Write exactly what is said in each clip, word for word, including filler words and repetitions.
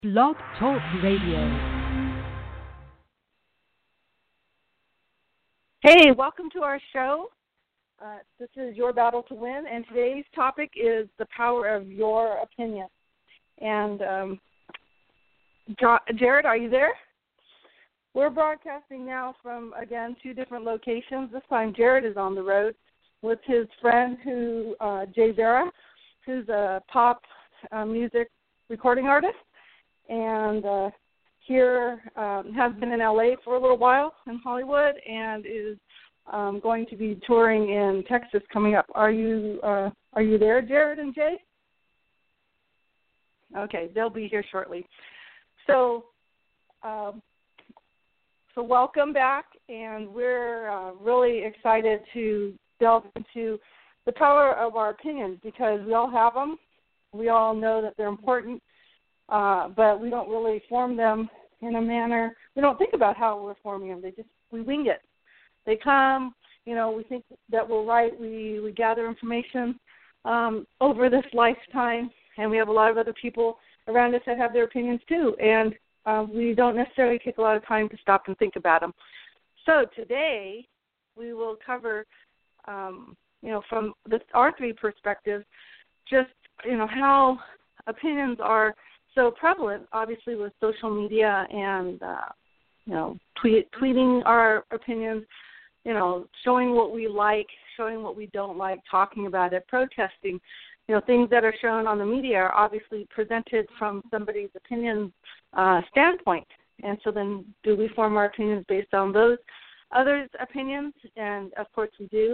Blog Talk Radio. Hey, welcome to our show. Uh, this is Your Battle to Win, and today's topic is the power of your opinion. And um, Jared, are you there? We're broadcasting now from, again, two different locations. This time Jared is on the road with his friend, who uh, Jay Vera, who's a pop uh, music recording artist. And uh, here um, has been in L A for a little while in Hollywood, and is um, going to be touring in Texas coming up. Are you uh, are you there, Jared and Jay? Okay, they'll be here shortly. So, um, so welcome back, and we're uh, really excited to delve into the power of our opinions, because we all have them. We all know that they're important. Uh, but we don't really form them in a manner. We don't think about how we're forming them. They just, we wing it. They come, you know, we think that we're right. We, we gather information um, over this lifetime, and we have a lot of other people around us that have their opinions too, and uh, we don't necessarily take a lot of time to stop and think about them. So today we will cover, um, you know, from the, our three perspectives, just, you know, how opinions are so prevalent, obviously, with social media and, uh, you know, tweet, tweeting our opinions, you know, showing what we like, showing what we don't like, talking about it, protesting. You know, things that are shown on the media are obviously presented from somebody's opinion uh, standpoint. And so then do we form our opinions based on those others' opinions? And, of course, we do.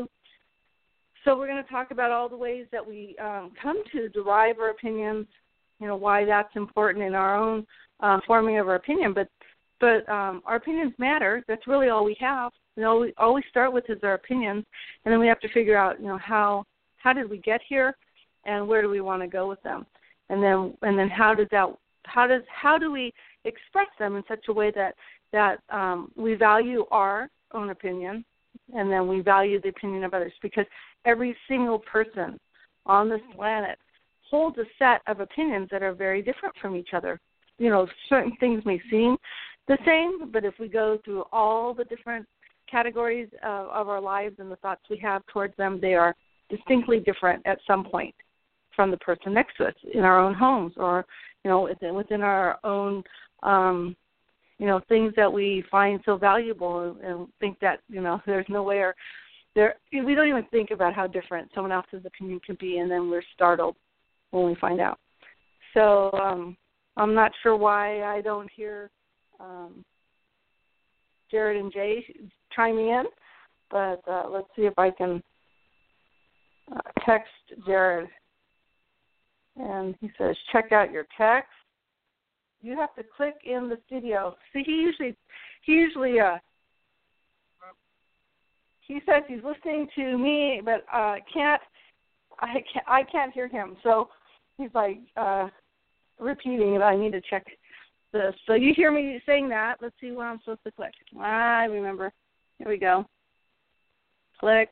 So we're going to talk about all the ways that we um, come to derive our opinions, you know, why that's important in our own uh, forming of our opinion. But but um, our opinions matter. That's really all we have. You know, we, all we start with is our opinions, and then we have to figure out, you know, how how did we get here, and where do we want to go with them, and then and then how does that how does how do we express them in such a way that that um, we value our own opinion, and then we value the opinion of others, because every single person on this planet holds a set of opinions that are very different from each other. You know, certain things may seem the same, but if we go through all the different categories of, of our lives and the thoughts we have towards them, they are distinctly different at some point from the person next to us in our own homes, or, you know, within, within our own, um, you know, things that we find so valuable, and, and think that, you know, there's no way, or there, we don't even think about how different someone else's opinion can be, and then we're startled when we find out. So um, I'm not sure why I don't hear um, Jared and Jay chiming in, but uh, let's see if I can uh, text Jared. And he says, check out your text. You have to click in the studio. See, he usually, he usually, uh, he says he's listening to me, but uh, can't. I can't, I can't hear him, so he's like uh, repeating it. I need to check this. So you hear me saying that. Let's see what I'm supposed to click. I remember. Here we go. Click.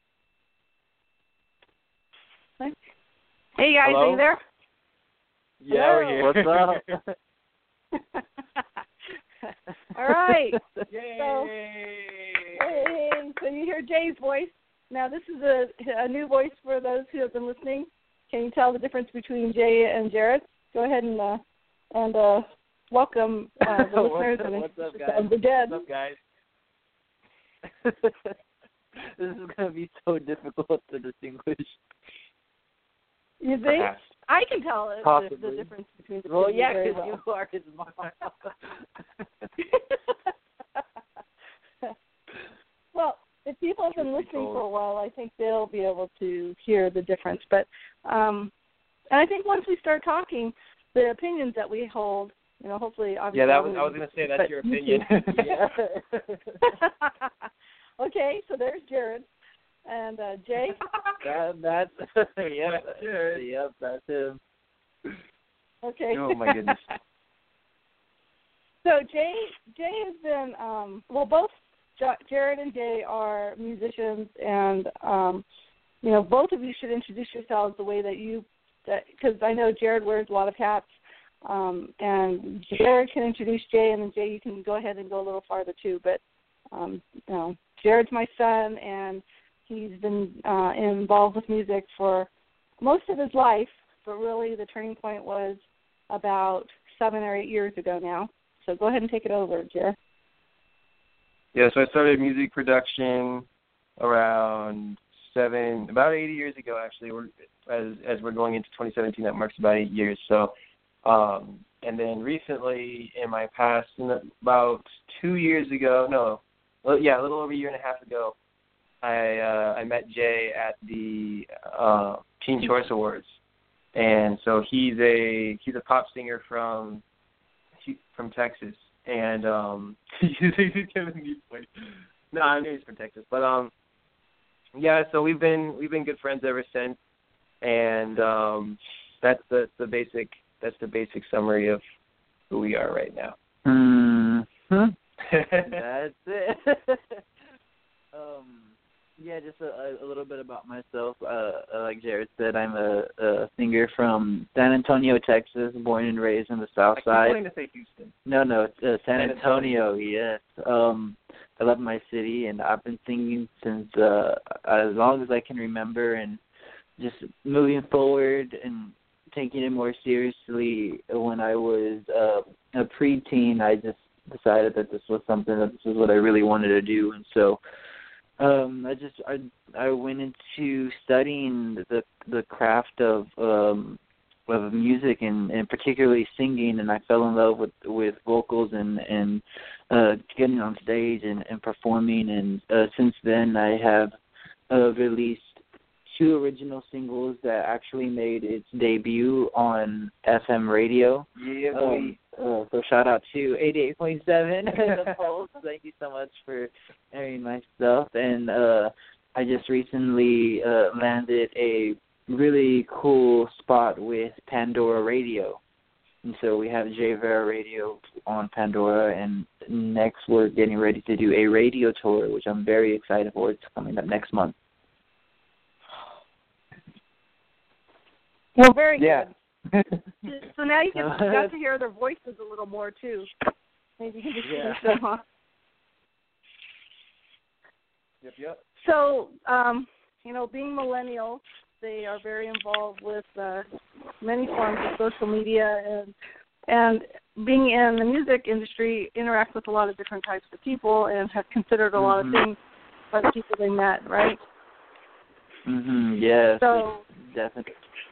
Click. Hey, guys, Hello? are you there? Yeah, Hello. we're here. What's up? All right. Yay! So, hey, so you hear Jay's voice. Now, this is a, a new voice for those who have been listening. Can you tell the difference between Jay and Jared? Go ahead and uh, and uh, welcome uh, the listeners what's, and what's up, guys? of the dead. What's up, guys? This is going to be so difficult to distinguish. You think? Perhaps. I can tell the, Possibly. the difference between the two. Well, yeah, very because well. you are his mom. Well, if people have been listening for a while, I think they'll be able to hear the difference. But um, and I think once we start talking, the opinions that we hold, you know, hopefully, obviously. Yeah, that was. I was going to say that's your opinion. Yeah. Okay, so there's Jared and uh, Jay. that, that's yeah, Jared. Yep, that's him. Okay. Oh my goodness. So Jay, Jay has been um, well, both Jared and Jay are musicians, and um, you know, both of you should introduce yourselves the way that you, because I know Jared wears a lot of hats Um, and Jared can introduce Jay, and then Jay, you can go ahead and go a little farther too. But um, you know, Jared's my son, and he's been uh, involved with music for most of his life. But really, the turning point was about seven or eight years ago now. So go ahead and take it over, Jared. Yeah, so I started music production around seven, about eight years ago, actually. We're, as as we're going into twenty seventeen, that marks about eight years. So, um, and then recently, in my past, about two years ago, no, well, yeah, a little over a year and a half ago, I uh, I met Jay at the uh, Teen Choice Awards, and so he's a he's a pop singer from from Texas, and um, he's giving me point. No, I know he's from Texas, but um, yeah. So we've been we've been good friends ever since, and um, that's the the basic that's the basic summary of who we are right now. Mm-hmm. That's it. um, yeah, just a, a little bit about myself. Uh, like Jared said, I'm a, a singer from San Antonio, Texas, born and raised in the South Side. I keep wanting to say Houston. No, no, uh, San, San Antonio, Antonio. Yes. Um, I love my city, and I've been singing since uh, as long as I can remember, and just moving forward and taking it more seriously. When I was uh, a preteen, I just decided that this was something that this was what I really wanted to do, and so um, I just I I went into studying the the craft of um, of music and, and particularly singing, and I fell in love with with vocals and and uh, getting on stage and, and performing, and uh, since then I have uh, released two original singles that actually made its debut on F M radio. Yeah, um, uh, so shout out to eighty-eight point seven The Pulse. Thank you so much for airing my stuff. And uh, I just recently uh, landed a really cool spot with Pandora Radio. And so we have J Vera Radio on Pandora, and next we're getting ready to do a radio tour, which I'm very excited for. It's coming up next month. Well, very yeah. good. So now you get, you got to hear their voices a little more, too. Maybe you can just Yeah. finish them off. Yep, yep. So, um, you know, being millennials, they are very involved with uh, many forms of social media, and and being in the music industry, interact with a lot of different types of people and have considered a lot mm-hmm. of things by the people they met, right? Mm-hmm. Yes, So, definitely.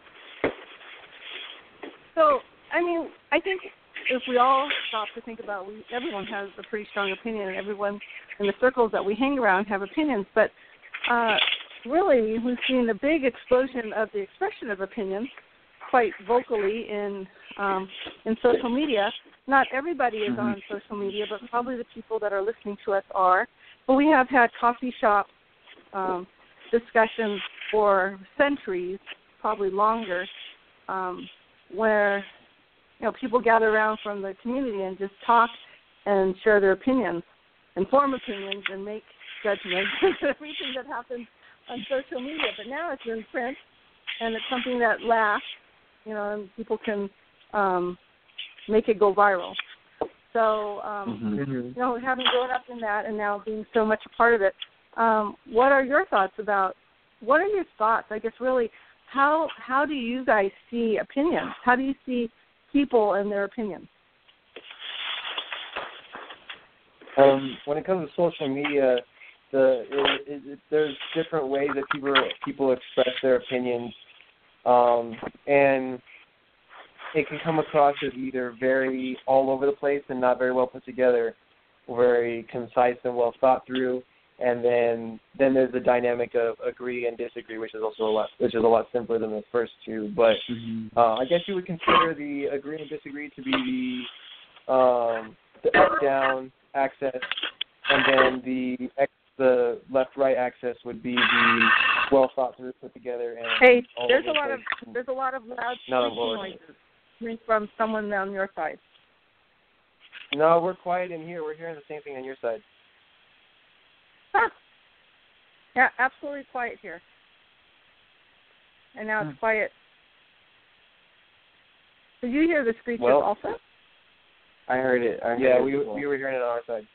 So, I mean, I think if we all stop to think about, we everyone has a pretty strong opinion, and everyone in the circles that we hang around have opinions. But uh, really, we've seen a big explosion of the expression of opinions, quite vocally in um, in social media. Not everybody is mm-hmm. on social media, but probably the people that are listening to us are. But we have had coffee shop um, discussions for centuries, probably longer. Um, where, you know, people gather around from the community and just talk and share their opinions and form opinions and make judgments and everything that happens on social media. But now it's in print, and it's something that lasts, you know, and people can um, make it go viral. So, um, mm-hmm. you know, having grown up in that and now being so much a part of it, um, what are your thoughts about, what are your thoughts, I guess, really, How how do you guys see opinions? How do you see people and their opinions? Um, when it comes to social media, the it, it, it, there's different ways that people people express their opinions, um, and it can come across as either very all over the place and not very well put together, or very concise and well thought through. And then, then there's the dynamic of agree and disagree, which is also a lot, which is a lot simpler than the first two. But Mm-hmm. uh, I guess you would consider the agree and disagree to be the um, the up down axis, and then the X, the left right axis would be the well thought through, put together. And Hey, all there's a over the lot of place. there's a lot of loud No, speaking Lord. noises coming from someone on your side. No, we're quiet in here. We're hearing the same thing on your side. Huh. Yeah, absolutely quiet here. And now it's Hmm. quiet. Did you hear the screeches well, also? I heard it. I heard yeah, it we well. we were hearing it on our side.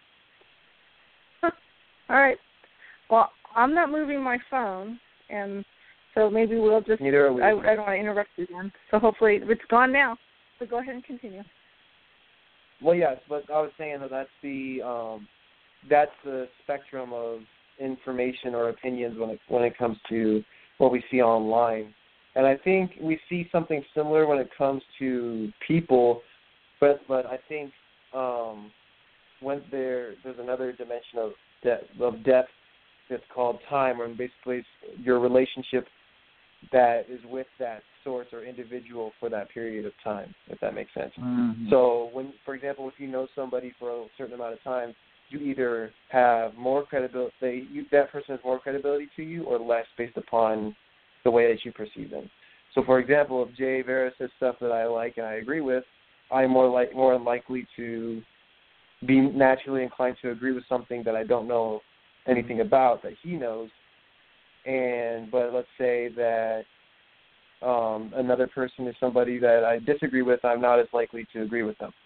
All right. Well, I'm not moving my phone, and so maybe we'll just. Neither are we. I, I don't want to interrupt you again. So hopefully it's gone now. So go ahead and continue. Well, yes, but I was saying that that's the um, that's the spectrum of information or opinions when it when it comes to what we see online, and I think we see something similar when it comes to people, but but I think um, when there there's another dimension of depth, of depth that's called time, or basically your relationship that is with that source or individual for that period of time, if that makes sense. Mm-hmm. So, when, for example, if you know somebody for a certain amount of time, you either have more credibility, they, you, that person has more credibility to you, or less based upon the way that you perceive them. So, for example, if Jay Vera says stuff that I like and I agree with, I'm more like more likely to be naturally inclined to agree with something that I don't know anything about that he knows. And but let's say that um, another person is somebody that I disagree with, I'm not as likely to agree with them.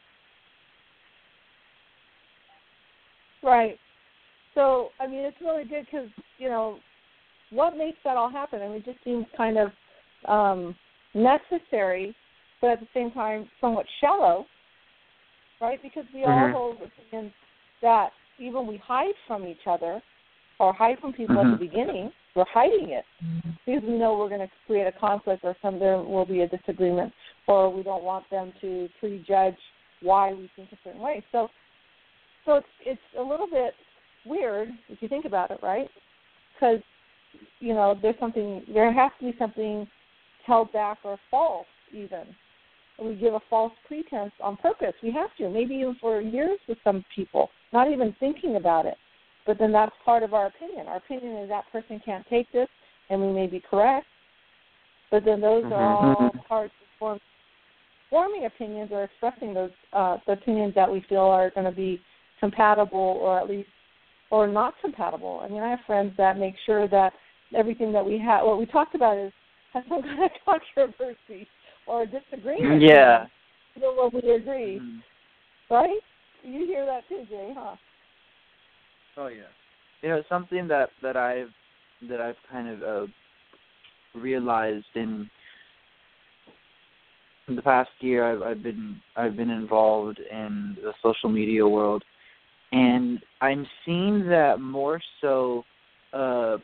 Right. So, I mean, it's really good because, you know, what makes that all happen? I mean, it just seems kind of um, necessary, but at the same time somewhat shallow, right? Because we Mm-hmm. all hold opinions that even we hide from each other or hide from people Mm-hmm. at the beginning. We're hiding it because we know we're going to create a conflict, or some there will be a disagreement, or we don't want them to prejudge why we think a certain way. So, so it's it's a little bit weird if you think about it, right? Because you know there's something there has to be something held back or false even. We give a false pretense on purpose. We have to, maybe even for years with some people, not even thinking about it. But then that's part of our opinion. Our opinion is that person can't take this, and we may be correct. But then those Mm-hmm. are all parts of form, forming opinions or expressing those uh, the opinions that we feel are going to be compatible, or at least, or not compatible. I mean, I have friends that make sure that everything that we have, what we talked about, is has some kind of controversy or disagreement. Yeah. Even when we agree, Mm-hmm. right? You hear that too, Jay, huh? Oh, yeah. You know, something that, that I've that I've kind of uh, realized in, in the past year, I've, I've been I've been involved in the social media world, and I'm seeing that more so uh,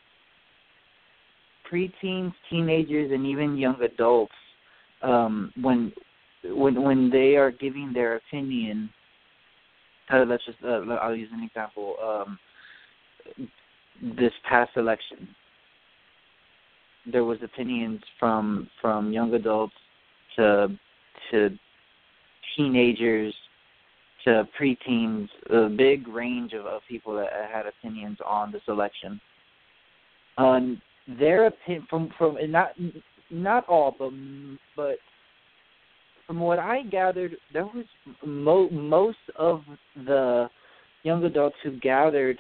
preteens, teenagers, and even young adults, um, when when when they are giving their opinion. Uh, let's just, uh, I'll use an example. Um, this past election, there was opinions from from young adults to to teenagers to preteens, a big range of, of people that had opinions on this election. Um, their opinion, from from not not all, but but. From what I gathered, there was mo- most of the young adults who gathered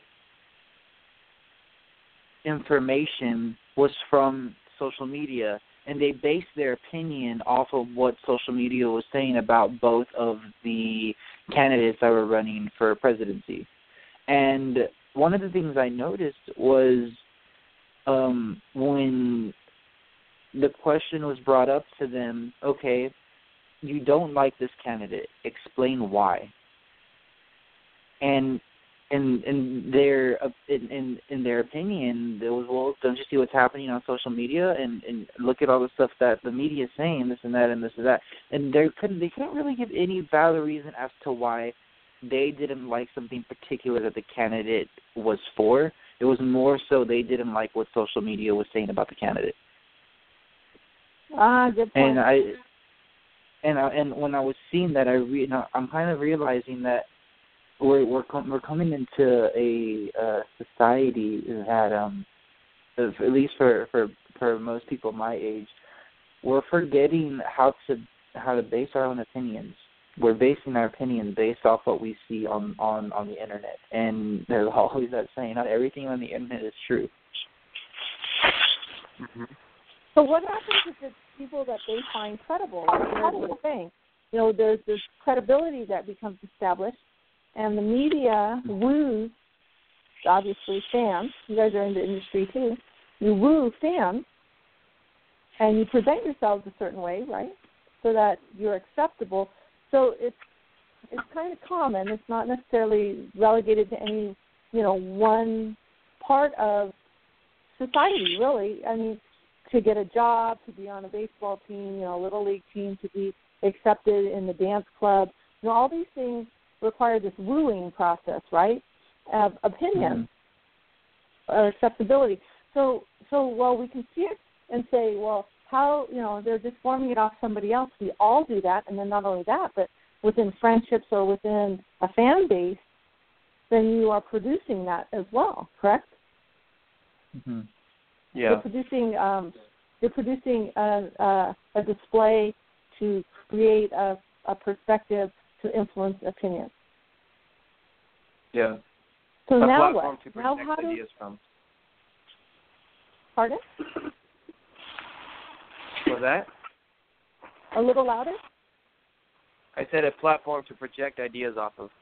information was from social media, and they based their opinion off of what social media was saying about both of the candidates that were running for presidency. And one of the things I noticed was um, when the question was brought up to them, okay, you don't like this candidate, explain why. And in in their in, in in their opinion, there was, well, don't you see what's happening on social media, and, and look at all the stuff that the media is saying, this and that and this and that. And they couldn't they couldn't really give any valid reason as to why they didn't like something particular that the candidate was for. It was more so they didn't like what social media was saying about the candidate. Ah, good point. And I And I, and when I was seeing that, I re, I'm kind of realizing that we're we're, com- we're coming into a uh, society that, um, at least for, for for most people my age, we're forgetting how to how to base our own opinions. We're basing our opinions based off what we see on, on, on the internet, and there's always that saying: not everything on the internet is true. Mm-hmm. So what happens if it's people that they find credible, like Jared was saying? You know, there's this credibility that becomes established, and the media woos, obviously, fans. You guys are in the industry, too. You woo fans, and you present yourselves a certain way, right, so that you're acceptable. So it's it's kind of common. It's not necessarily relegated to any, you know, one part of society, really. I mean, to get a job, to be on a baseball team, you know, a little league team, to be accepted in the dance club, you know, all these things require this wooing process, right, of opinion mm-hmm. or acceptability. So, so well, we can see it and say, well, how, you know, they're just forming it off somebody else. We all do that, and then not only that, but within friendships or within a fan base, then you are producing that as well, correct? Mm-hmm. Yeah. You're producing, um, you're producing a, a, a display to create a, a perspective to influence opinion. Yeah. So a now platform what? To now project how do, ideas from. Pardon? Was that? A little louder? I said a platform to project ideas off of.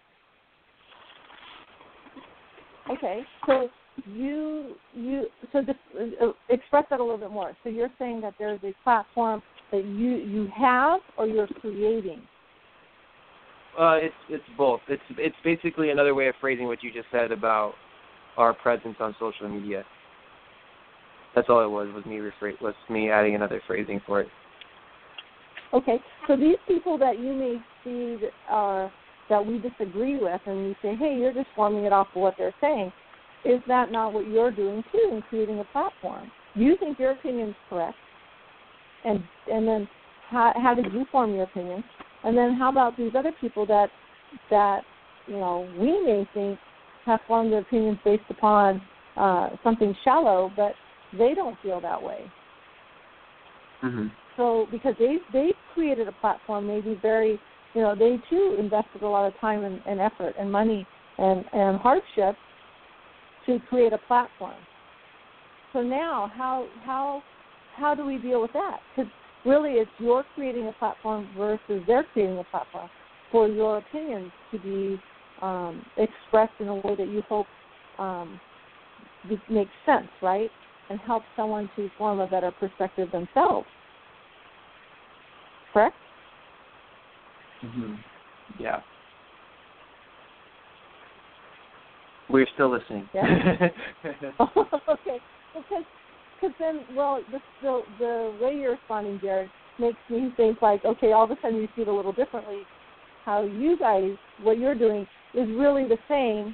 Okay, so you you so just uh, express that a little bit more. So you're saying that there's a platform that you you have or you're creating. Uh, it's it's both. It's it's basically another way of phrasing what you just said about our presence on social media. That's all it was. Was me rephrase was me adding another phrasing for it. Okay, so these people that you may see that are that we disagree with, and you say, hey, you're just forming it off of what they're saying. Is that not what you're doing too in creating a platform? You think your opinion is correct, and and then how how did you form your opinion? And then how about these other people that that you know we may think have formed their opinions based upon uh, something shallow, but they don't feel that way. Mm-hmm. So because they they created a platform, maybe very, you know, they too invested a lot of time and, and effort and money and, and hardship to create a platform. So now, how how how do we deal with that? Because really, it's you're creating a platform versus they're creating a platform for your opinions to be um, expressed in a way that you hope um, makes sense, right, and help someone to form a better perspective themselves. Correct? Mm-hmm. Yeah. We're still listening. Yeah. Okay. Because because then, well, the, the the way you're responding, Jared, makes me think like, okay, all of a sudden you see it a little differently. How you guys, what you're doing, is really the same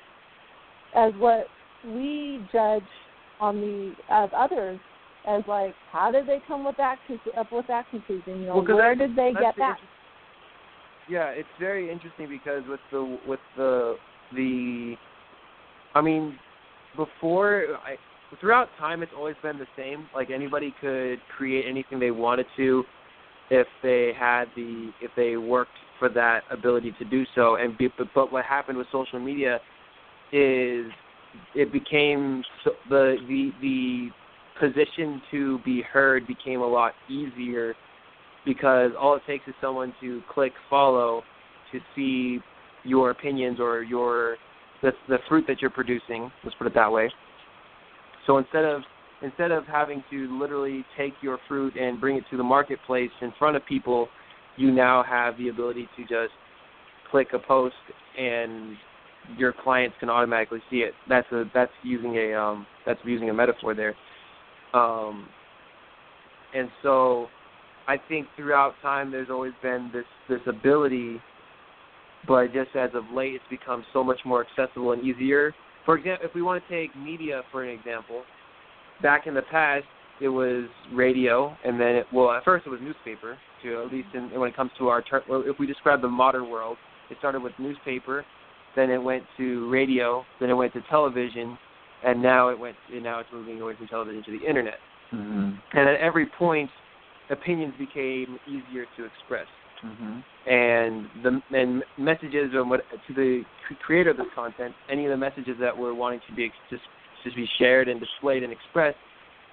as what we judge on the as others. As like, how did they come with that up with that conclusion? You know, well, where did they get that? Yeah, it's very interesting because with the with the the, I mean, before I, throughout time, it's always been the same. Like anybody could create anything they wanted to, if they had the if they worked for that ability to do so. And be, but what happened with social media is it became so, the the the position to be heard became a lot easier because all it takes is someone to click follow to see your opinions or your the, the fruit that you're producing. Let's put it that way. So instead of instead of having to literally take your fruit and bring it to the marketplace in front of people, you now have the ability to just click a post and your clients can automatically see it. That's a that's using a um, that's using a metaphor there. Um, and so I think throughout time there's always been this, this ability, but just as of late it's become so much more accessible and easier. For example, if we want to take media for an example, back in the past it was radio, and then, it, well, at first it was newspaper, too, at least in, when it comes to our, ter- well, if we describe the modern world, it started with newspaper, then it went to radio, then it went to television, and now it went. Now it's moving away from television to the internet. Mm-hmm. And at every point, opinions became easier to express. Mm-hmm. And the and messages and what to the creator of this content, any of the messages that were wanting to be just just be shared and displayed and expressed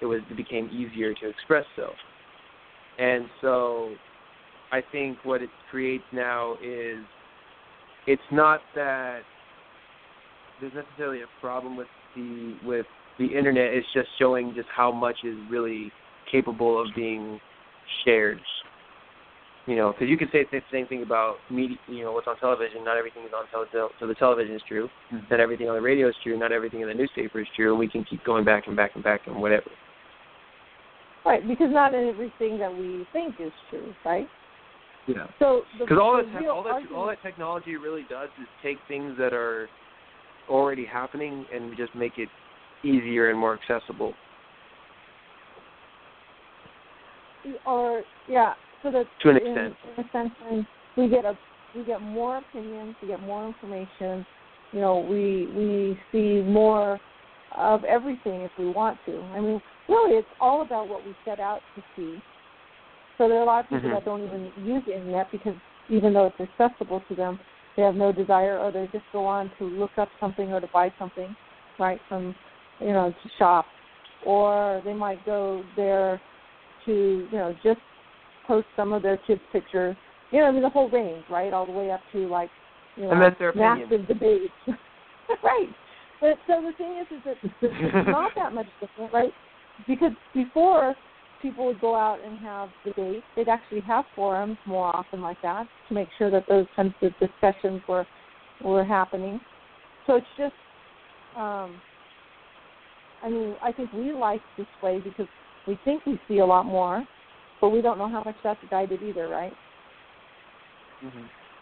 it was it became easier to express self. And so I think what it creates now is it's not that there's necessarily a problem with the with the internet. It's just showing just how much is really capable of being shared. You know, because you could say the same thing about media. You know, what's on television. Not everything is on television. So the television is true. Mm-hmm. Not everything on the radio is true. Not everything in the newspaper is true. And we can keep going back and back and back and whatever. Right, because not everything that we think is true, right? Yeah. So because all that te- all that argument, all that technology really does is take things that are already happening and just make it easier and more accessible. Or yeah. So that to an in, extent, in a sense, and we get a we get more opinions, we get more information. You know, we we see more of everything if we want to. I mean, really, it's all about what we set out to see. So there are a lot of people mm-hmm. that don't even use the internet because even though it's accessible to them, they have no desire, or they just go on to look up something or to buy something, right, from you know to shop, or they might go there to you know just post some of their kids' pictures. You know, I mean, the whole range, right, all the way up to, like, you know, and that's their massive debates. Right. But so the thing is, is that it's not that much different, right? Because before, people would go out and have debates. They'd actually have forums more often like that to make sure that those kinds of discussions were were happening. So it's just, um, I mean, I think we like this way because we think we see a lot more, but we don't know how much that's guided either, right? Because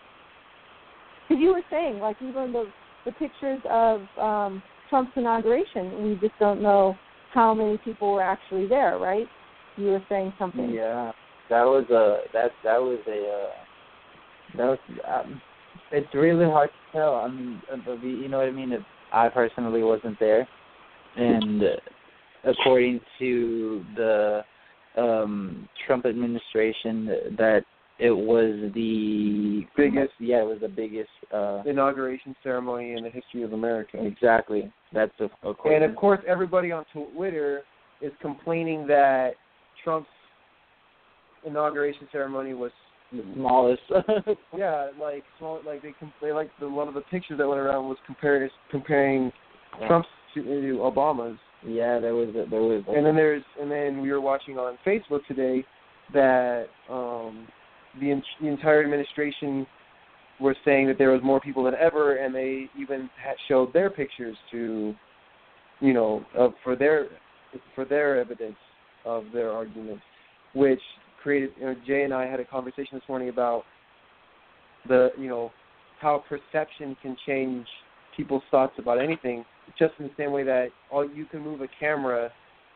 mm-hmm. you were saying, like, even the, the pictures of um, Trump's inauguration, we just don't know how many people were actually there, right? You were saying something. Yeah, that was a that that was a uh, that was. Um, it's really hard to tell. I mean, you know what I mean. If I personally wasn't there, and according to the Um, Trump administration, that it was the biggest, yeah, it was the biggest uh, inauguration ceremony in the history of America. Exactly. That's a, a and of course, everybody on Twitter is complaining that Trump's inauguration ceremony was the smallest. yeah, like small, like they they like the one of the pictures that went around was comparing comparing yeah. Trump's to, to Obama's. Yeah, there was a, there was. A, and then there's and then we were watching on Facebook today that um, the, in, the entire administration were saying that there was more people than ever, and they even had showed their pictures to, you know, uh, for their for their evidence of their arguments, which created. You know, Jay and I had a conversation this morning about the you know how perception can change people's thoughts about anything. Just in the same way that all you can move a camera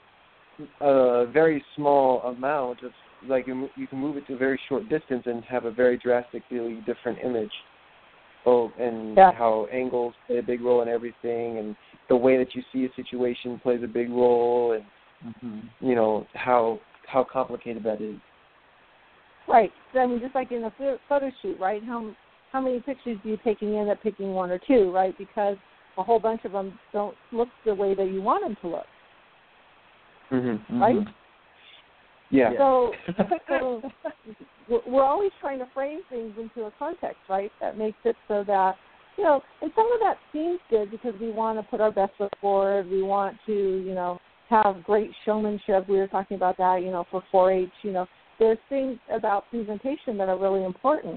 a very small amount of, like you can move it to a very short distance and have a very drastically different image. Oh, and yeah. how angles play a big role in everything, and the way that you see a situation plays a big role, and mm-hmm. you know how how complicated that is. Right. I mean, just like in a photo shoot, right? How how many pictures do you taking in at picking one or two, right? Because a whole bunch of them don't look the way that you want them to look, mm-hmm. right? Mm-hmm. Yeah. So, so we're always trying to frame things into a context, right? That makes it so that, you know, and some of that seems good because we want to put our best foot forward. We want to, you know, have great showmanship. We were talking about that, you know, for four H. You know, there's things about presentation that are really important.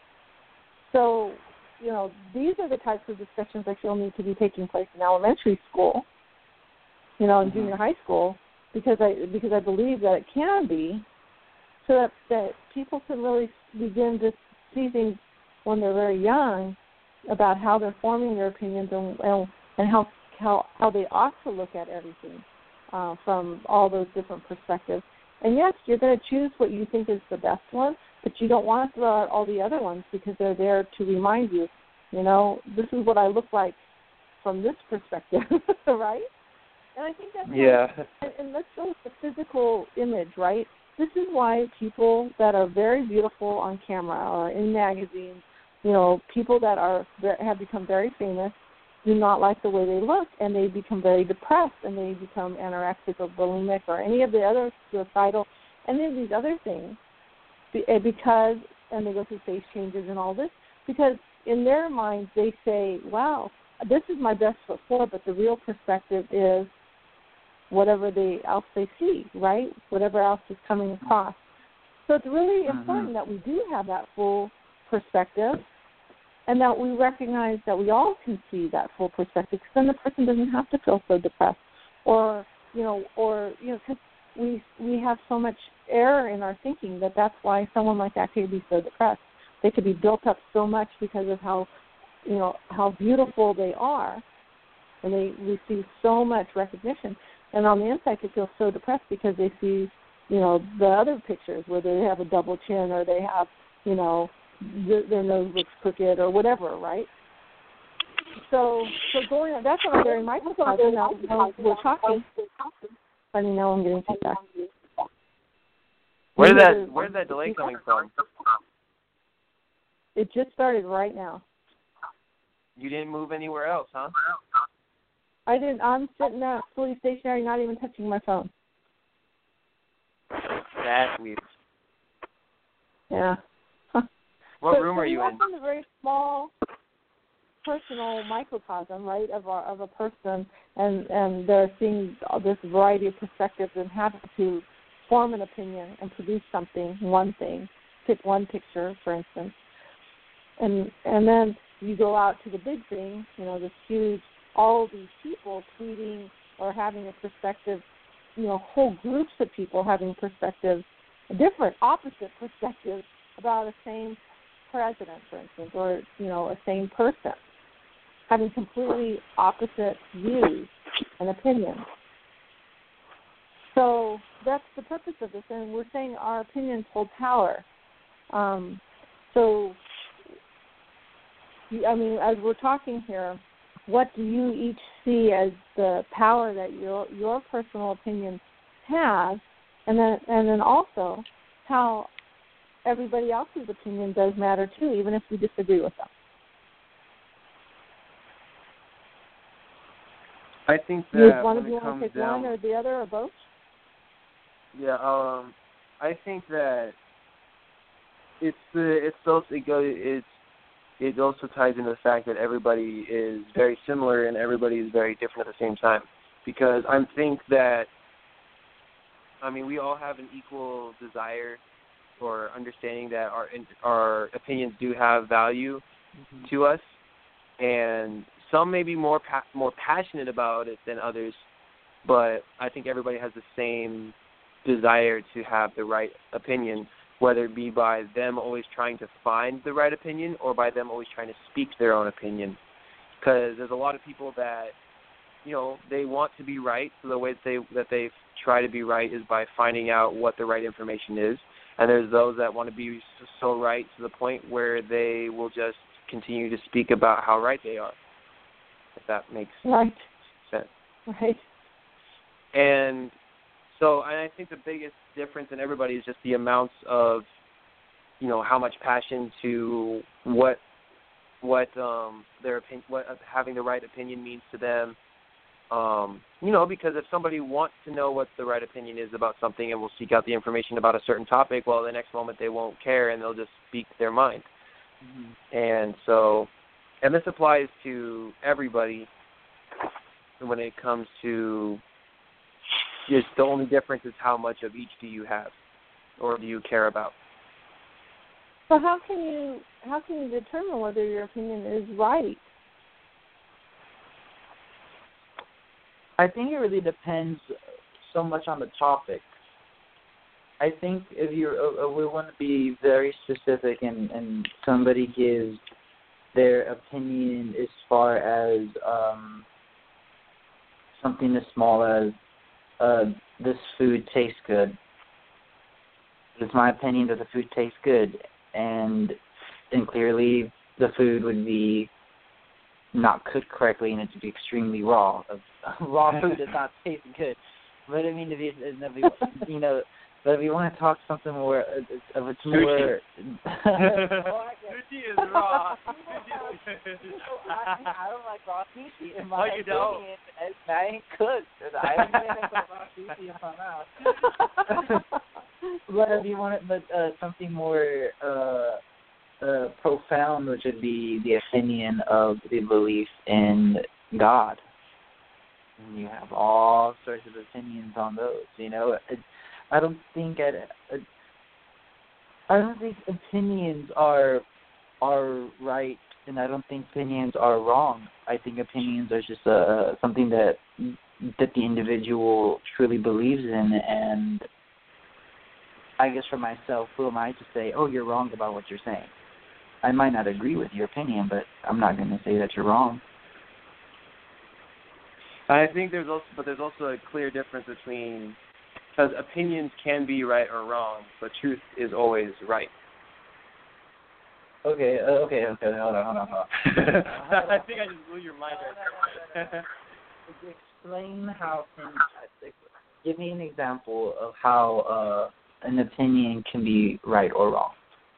So, you know, these are the types of discussions I feel need to be taking place in elementary school, you know, in mm-hmm. junior high school, because I because I believe that it can be, so that, that people can really begin to see things when they're very young about how they're forming their opinions and and, and how, how how they ought to look at everything uh, from all those different perspectives. And yes, you're going to choose what you think is the best one, but you don't want to throw out all the other ones because they're there to remind you, you know, this is what I look like from this perspective, right? And I think that's yeah. Like, and, and let's go with the physical image, right? This is why people that are very beautiful on camera or in magazines, you know, people that are have become very famous, do not like the way they look, and they become very depressed, and they become anorexic or bulimic or any of the other suicidal, any of these other things, because, and they go through face changes and all this, because in their minds they say, wow, this is my best foot forward, but the real perspective is whatever they else they see, right? Whatever else is coming across. So it's really mm-hmm. important that we do have that full perspective, and that we recognize that we all can see that full perspective, because then the person doesn't have to feel so depressed, or you know, or you know, because we we have so much error in our thinking that that's why someone like that could be so depressed. They could be built up so much because of how, you know, how beautiful they are, and they receive so much recognition, and on the inside they feel so depressed because they see, you know, the other pictures where they have a double chin, or they have, you know, their nose looks crooked or whatever, right? So, so going on, that's what I'm doing. My cousin, now we're talking. I mean, now I'm getting feedback. Where did that Where did that delay coming from? It just started right now. You didn't move anywhere else, huh? I didn't. I'm sitting there fully stationary, not even touching my phone. That's weird. Yeah. What so, room so are you in? in a very small, personal microcosm, right, of a, of a person, and, and they're seeing this variety of perspectives and having to form an opinion and produce something, one thing, pick one picture, for instance. And and then you go out to the big thing, you know, this huge, all these people tweeting or having a perspective, you know, whole groups of people having perspectives, different, opposite perspectives about a same president, for instance, or, you know, a same person, having completely opposite views and opinions. So that's the purpose of this, and we're saying our opinions hold power. Um, so, I mean, as we're talking here, what do you each see as the power that your your personal opinion has, and then and then also how everybody else's opinion does matter too, even if we disagree with them. I think that Does one of when you it want to comes pick down, one or the other or both? Yeah, um, I think that it's the it's also it goes it's it also ties into the fact that everybody is very similar and everybody is very different at the same time. Because I think that I mean we all have an equal desire or understanding that our our opinions do have value mm-hmm. to us, and some may be more pa- more passionate about it than others, but I think everybody has the same desire to have the right opinion, whether it be by them always trying to find the right opinion or by them always trying to speak their own opinion. Because there's a lot of people that, you know, they want to be right, so the way that they that they try to be right is by finding out what the right information is. And there's those that want to be so right to the point where they will just continue to speak about how right they are, if that makes right. sense. Right. And so and I think the biggest difference in everybody is just the amounts of, you know, how much passion to what what um, their opinion, what having the right opinion means to them. Um, you know, because if somebody wants to know what the right opinion is about something and will seek out the information about a certain topic, well, the next moment they won't care and they'll just speak their mind. Mm-hmm. And so, and this applies to everybody when it comes to just the only difference is how much of each do you have or do you care about. So how can you how can you determine whether your opinion is right? I think it really depends so much on the topic. I think if you uh, we want to be very specific and, and somebody gives their opinion as far as um, something as small as uh, this food tastes good. It's my opinion that the food tastes good, and and clearly the food would be not cooked correctly and it would be extremely raw. Raw food does not taste good. But I mean, if you, if you, you know, but if you want to talk something more, if it's more. Sushi is raw. I, I don't like raw sushi. In my Oh, you don't? opinion, it's not ain't cooked. I ain't gonna put raw sushi in my mouth. But if you want it, but uh, something more uh, uh, profound, which would be the opinion of the belief in God. And you have all sorts of opinions on those. You know, it, I don't think I, I don't think opinions are are right, and I don't think opinions are wrong. I think opinions are just uh, something that that the individual truly believes in, and I guess for myself, who am I to say, oh, you're wrong about what you're saying? I might not agree with your opinion, but I'm not going to say that you're wrong. I think there's also, but there's also a clear difference between, because opinions can be right or wrong, but truth is always right. Okay, uh, okay, okay, hold on, hold on, hold on. I think I just blew your mind right. Explain how, give me an example of how uh, an opinion can be right or wrong.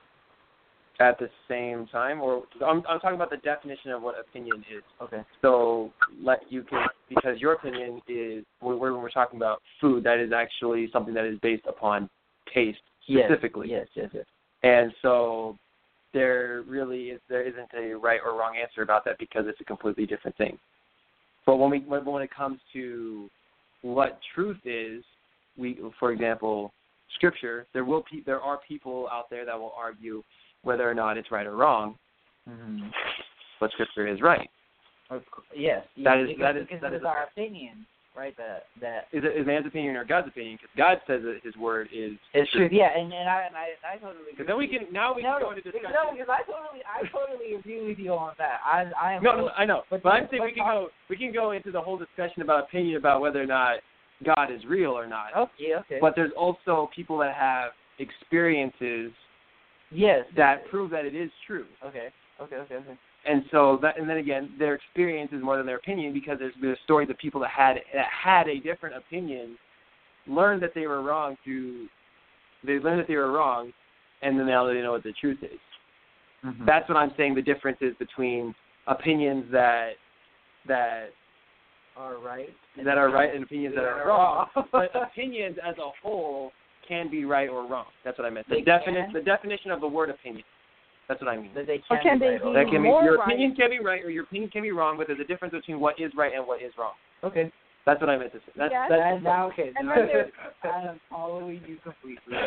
At the same time, or I'm, I'm talking about the definition of what opinion is. Okay. So, let you can because your opinion is when we're, when we're talking about food, that is actually something that is based upon taste specifically. Yes, yes, yes. yes. And so, there really is there isn't a right or wrong answer about that because it's a completely different thing. But when we when, when it comes to what truth is, we for example, Scripture, there will pe- there are people out there that will argue whether or not it's right or wrong, mm-hmm. but Scripture is right. Of course, yes, that is because, that is because that it is is our opinion, right? That that is it is man's opinion or God's opinion? Because God says that His word is it's true. Yeah, and, and I and I, and I totally. Because then we can now we no, can go into discussion. No, because I totally I totally agree with you on that. I I am. No, no, I know, but, but I'm saying but, we can go we can go into the whole discussion about opinion about whether or not God is real or not. Okay, okay. But there's also people that have experiences. Yes. That prove that it is true. Okay. Okay. Okay. Okay. And so that, and then again, their experience is more than their opinion because there's been stories of people that had that had a different opinion, learned that they were wrong through, they learned that they were wrong, and then now they know what the truth is. Mm-hmm. That's what I'm saying. The difference is between opinions that that are right, that are right, and opinions that are wrong. But opinions as a whole can be right or wrong. That's what I meant. The definition, the definition of the word opinion. That's what I mean. That they can, or can be they right be or that can be, more your right? opinion can be right or your opinion can be wrong, but there's a difference between what is right and what is wrong. Okay. That's what I meant to say. That's, yes. that's, now, okay. And now then there's, I am following you completely.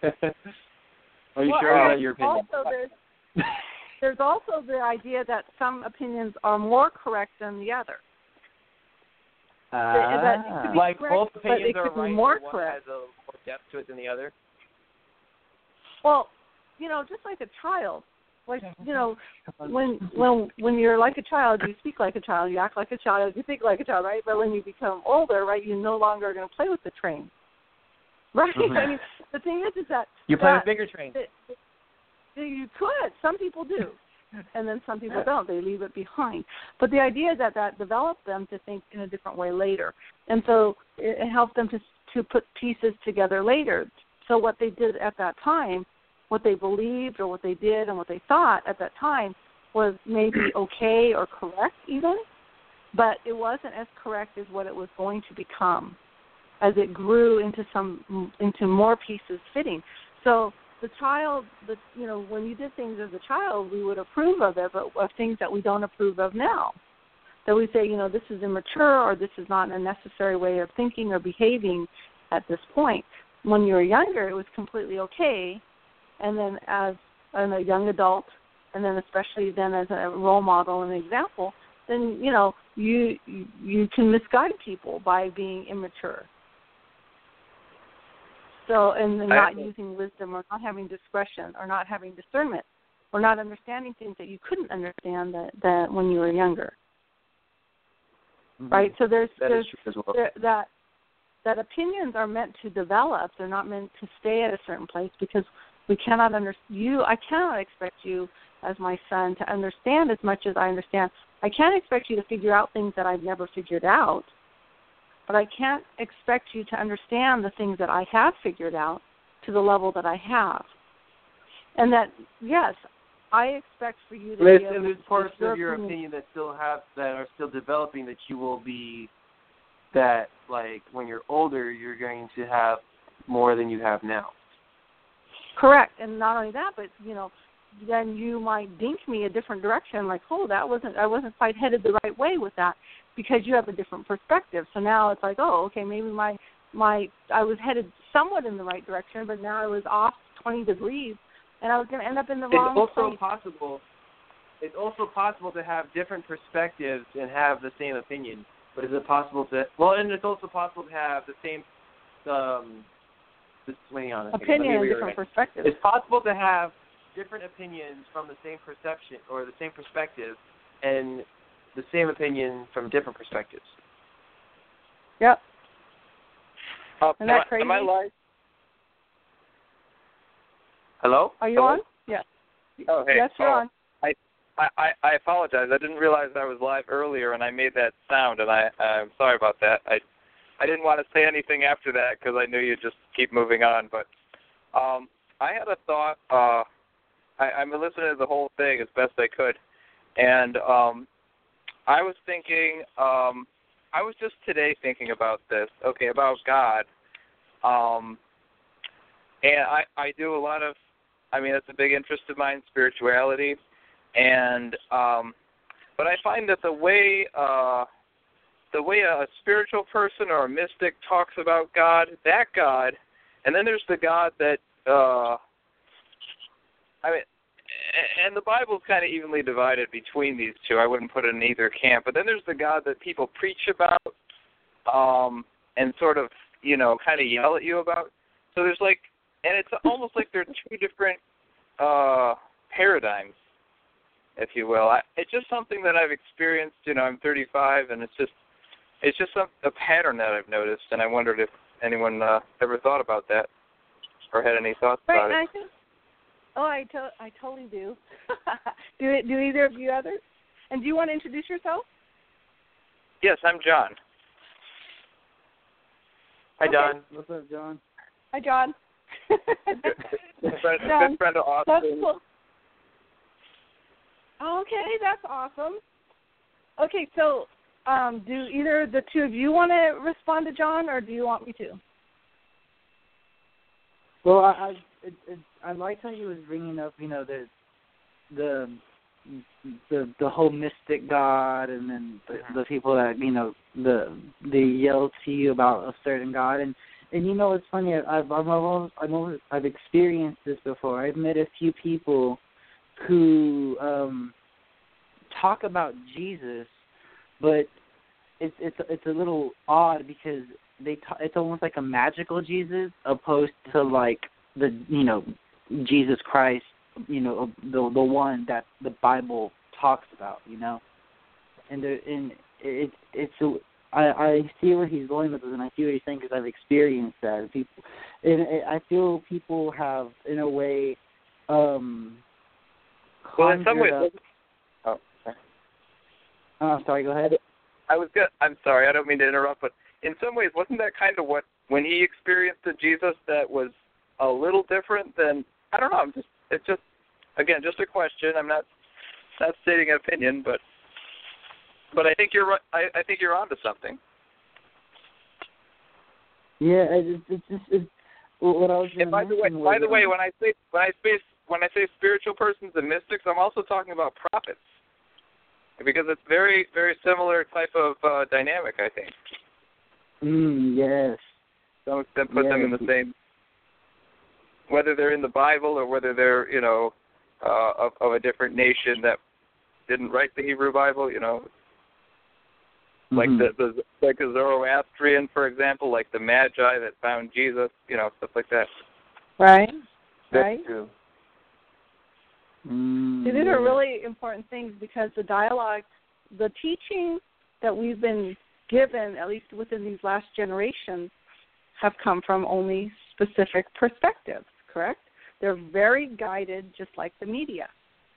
Are you well, sure about your opinion? Also, there's, there's also the idea that some opinions are more correct than the other. Ah. That it could be Like correct, both opinions but it are could right, be more but one correct. has a more depth to it than the other. Well, you know, just like a child, like you know, when when when you're like a child, you speak like a child, you act like a child, you think like a child, right? But when you become older, right, you no longer are going to play with the train, right? Mm-hmm. I mean, the thing is, is that you play that, with bigger trains. That, that you could. Some people do, and then some people don't. They leave it behind. But the idea is that that developed them to think in a different way later, and so it, it helped them to to put pieces together later. So what they did at that time, what they believed or what they did and what they thought at that time was maybe okay or correct even, but it wasn't as correct as what it was going to become as it grew into some into more pieces fitting. So the child, the, you know, when you did things as a child, we would approve of it, but of things that we don't approve of now. That we say, you know, this is immature or this is not a necessary way of thinking or behaving at this point. When you were younger, it was completely okay. And then as a young adult, and then especially then as a role model and example, then, you know, you you can misguide people by being immature. So, and not using wisdom or not having discretion or not having discernment or not understanding things that you couldn't understand that, that when you were younger. Mm-hmm. Right? So there's, that there's is true as well. there, that that opinions are meant to develop. They're not meant to stay at a certain place because we cannot under you. I cannot expect you as my son to understand as much as I understand. I can't expect you to figure out things that I've never figured out, but I can't expect you to understand the things that I have figured out to the level that I have. And that, yes, I expect for you to There's, be able there's to parts your of your opinion. opinion that still have that are still developing that you will be that like when you're older you're going to have more than you have now. Correct, and not only that, but you know, then you might dink me a different direction, like, oh, that wasn't I wasn't quite headed the right way with that, because you have a different perspective. So now it's like, oh, okay, maybe my my I was headed somewhat in the right direction, but now I was off twenty degrees, and I was going to end up in the wrong It's also place. possible. It's also possible to have different perspectives and have the same opinion. But is it possible to? Well, and it's also possible to have the same. Um, just waiting on a second. Opinion Let me and different rearrange. perspectives. It's possible to have different opinions from the same perception or the same perspective, and the same opinion from different perspectives. Yep. Uh, Isn't am, that I, crazy? am I live? Hello? Are you Hello? on? Yes. Oh, hey. Yes, you're oh, on. I, I, I apologize. I didn't realize I was live earlier, and I made that sound, and I, I'm sorry about that. I, I didn't want to say anything after that because I knew you'd just keep moving on. But um, I had a thought. Uh, I, I'm listening to the whole thing as best I could, and um, I was thinking. Um, I was just today thinking about this. Okay, about God. Um, and I, I do a lot of. I mean, it's a big interest of mine, spirituality, and um, but I find that the way uh, the way a spiritual person or a mystic talks about God, that God, and then there's the God that uh, I mean, and the Bible's kind of evenly divided between these two. I wouldn't put it in either camp. But then there's the God that people preach about, um, and sort of you know kind of yell at you about. So there's like. And it's almost like they're two different uh, paradigms, if you will. I, it's just something that I've experienced. You know, I'm thirty-five, and it's just it's just some, a pattern that I've noticed, and I wondered if anyone uh, ever thought about that or had any thoughts Right, about it. I think, oh, I, to, I totally do. do it, do either of you others? And do you want to introduce yourself? Yes, I'm John. Hi, Okay. Don. What's up, John? Hi, John. Good friend, John, good friend of that's Austin. cool. Okay, that's awesome. Okay, so um, do either the two of you want to respond to John, or do you want me to? Well, I I, it, it, I liked how he was bringing up, you know, the the the the whole mystic God, and then the, the people that you know the they yell to you about a certain God, and and you know it's funny. I've I've almost, I've, almost, I've experienced this before. I've met a few people who um, talk about Jesus, but it's it's it's a little odd because they ta- it's almost like a magical Jesus opposed to like the you know Jesus Christ, you know the the one that the Bible talks about, you know, and there, and it it's a, I I see where he's going with this, and I see what he's saying because I've experienced that. People, and I feel people have in a way. Um, Well, in some ways, up, oh, sorry. oh, sorry. Go ahead. I was good. I'm sorry. I don't mean to interrupt, but in some ways, wasn't that kind of what when he experienced the Jesus that was a little different than I don't know. I'm just it's just again just a question. I'm not not stating an opinion, but but I think you're right. I, I think you're onto something. Yeah, it's it's just it's, what I was. And by the way, by the way, when I say when I say when I say spiritual persons and mystics, I'm also talking about prophets. Because it's very, very similar type of uh, dynamic, I think. Mm, yes. Some extent put yes. them in the same, whether they're in the Bible or whether they're, you know, uh, of, of a different nation that didn't write the Hebrew Bible, you know. Mm-hmm. Like the, the like the Zoroastrian, for example, like the Magi that found Jesus, you know, stuff like that. Right. That's right. true. Mm, See, these yeah. are really important things because the dialogue, the teaching that we've been given, at least within these last generations, have come from only specific perspectives, correct? They're very guided, just like the media.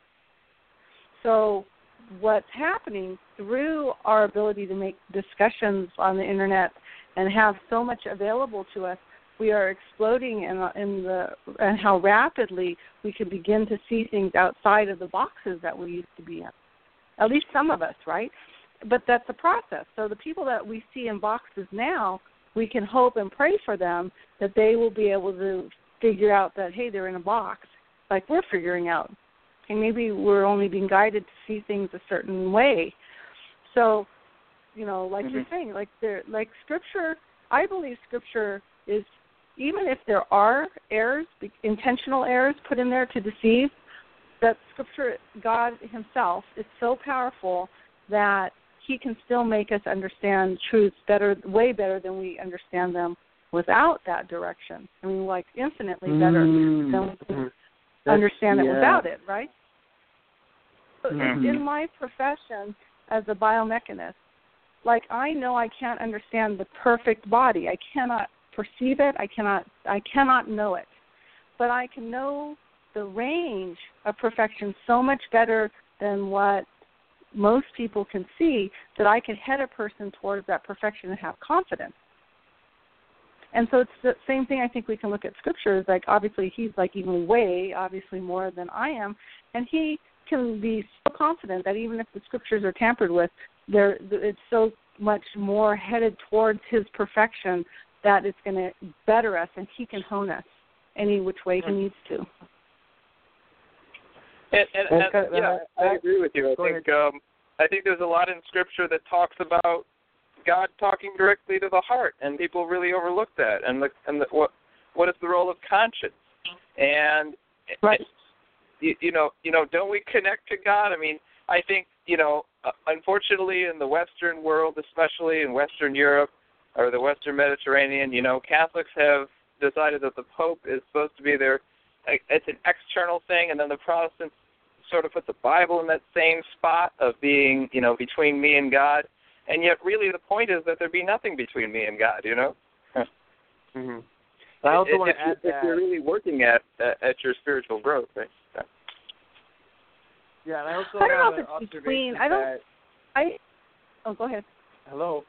So what's happening through our ability to make discussions on the Internet and have so much available to us, we are exploding in, in the and how rapidly we can begin to see things outside of the boxes that we used to be in. At least some of us, right? But that's a process. So the people that we see in boxes now, we can hope and pray for them that they will be able to figure out that, hey, they're in a box, like we're figuring out. And maybe we're only being guided to see things a certain way. So, you know, like mm-hmm. you're saying, like there, like Scripture, I believe Scripture is, even if there are errors, intentional errors put in there to deceive, that Scripture, God himself, is so powerful that he can still make us understand truths better, way better than we understand them without that direction. I mean, like infinitely better mm-hmm. than we can understand yeah. it without it, right? So mm-hmm. in my profession as a biomechanist, like I know I can't understand the perfect body. I cannot perceive it. I cannot. I cannot know it, but I can know the range of perfection so much better than what most people can see, that I can head a person towards that perfection and have confidence. And so it's the same thing I think we can look at Scripture is like, obviously he's like even way, obviously more than I am, and he can be so confident that even if the Scriptures are tampered with, there it's so much more headed towards his perfection that it's going to better us, and he can hone us any which way he needs to. And, and, and yeah, I agree with you. I think um, I think there's a lot in Scripture that talks about God talking directly to the heart, and people really overlook that. And the, and the, what what is the role of conscience? And right. you, you know, you know, don't we connect to God? I mean, I think you know, unfortunately, in the Western world, especially in Western Europe or the Western Mediterranean, you know, Catholics have decided that the Pope is supposed to be their. It's an external thing, and then the Protestants sort of put the Bible in that same spot of being, you know, between me and God. And yet, really, the point is that there be nothing between me and God, you know? mm-hmm. I also it, want to add if, that. If you're really working at at your spiritual growth, right? Yeah, yeah and I also I don't have know if an it's between. I don't. That, I. Oh, go ahead. Hello.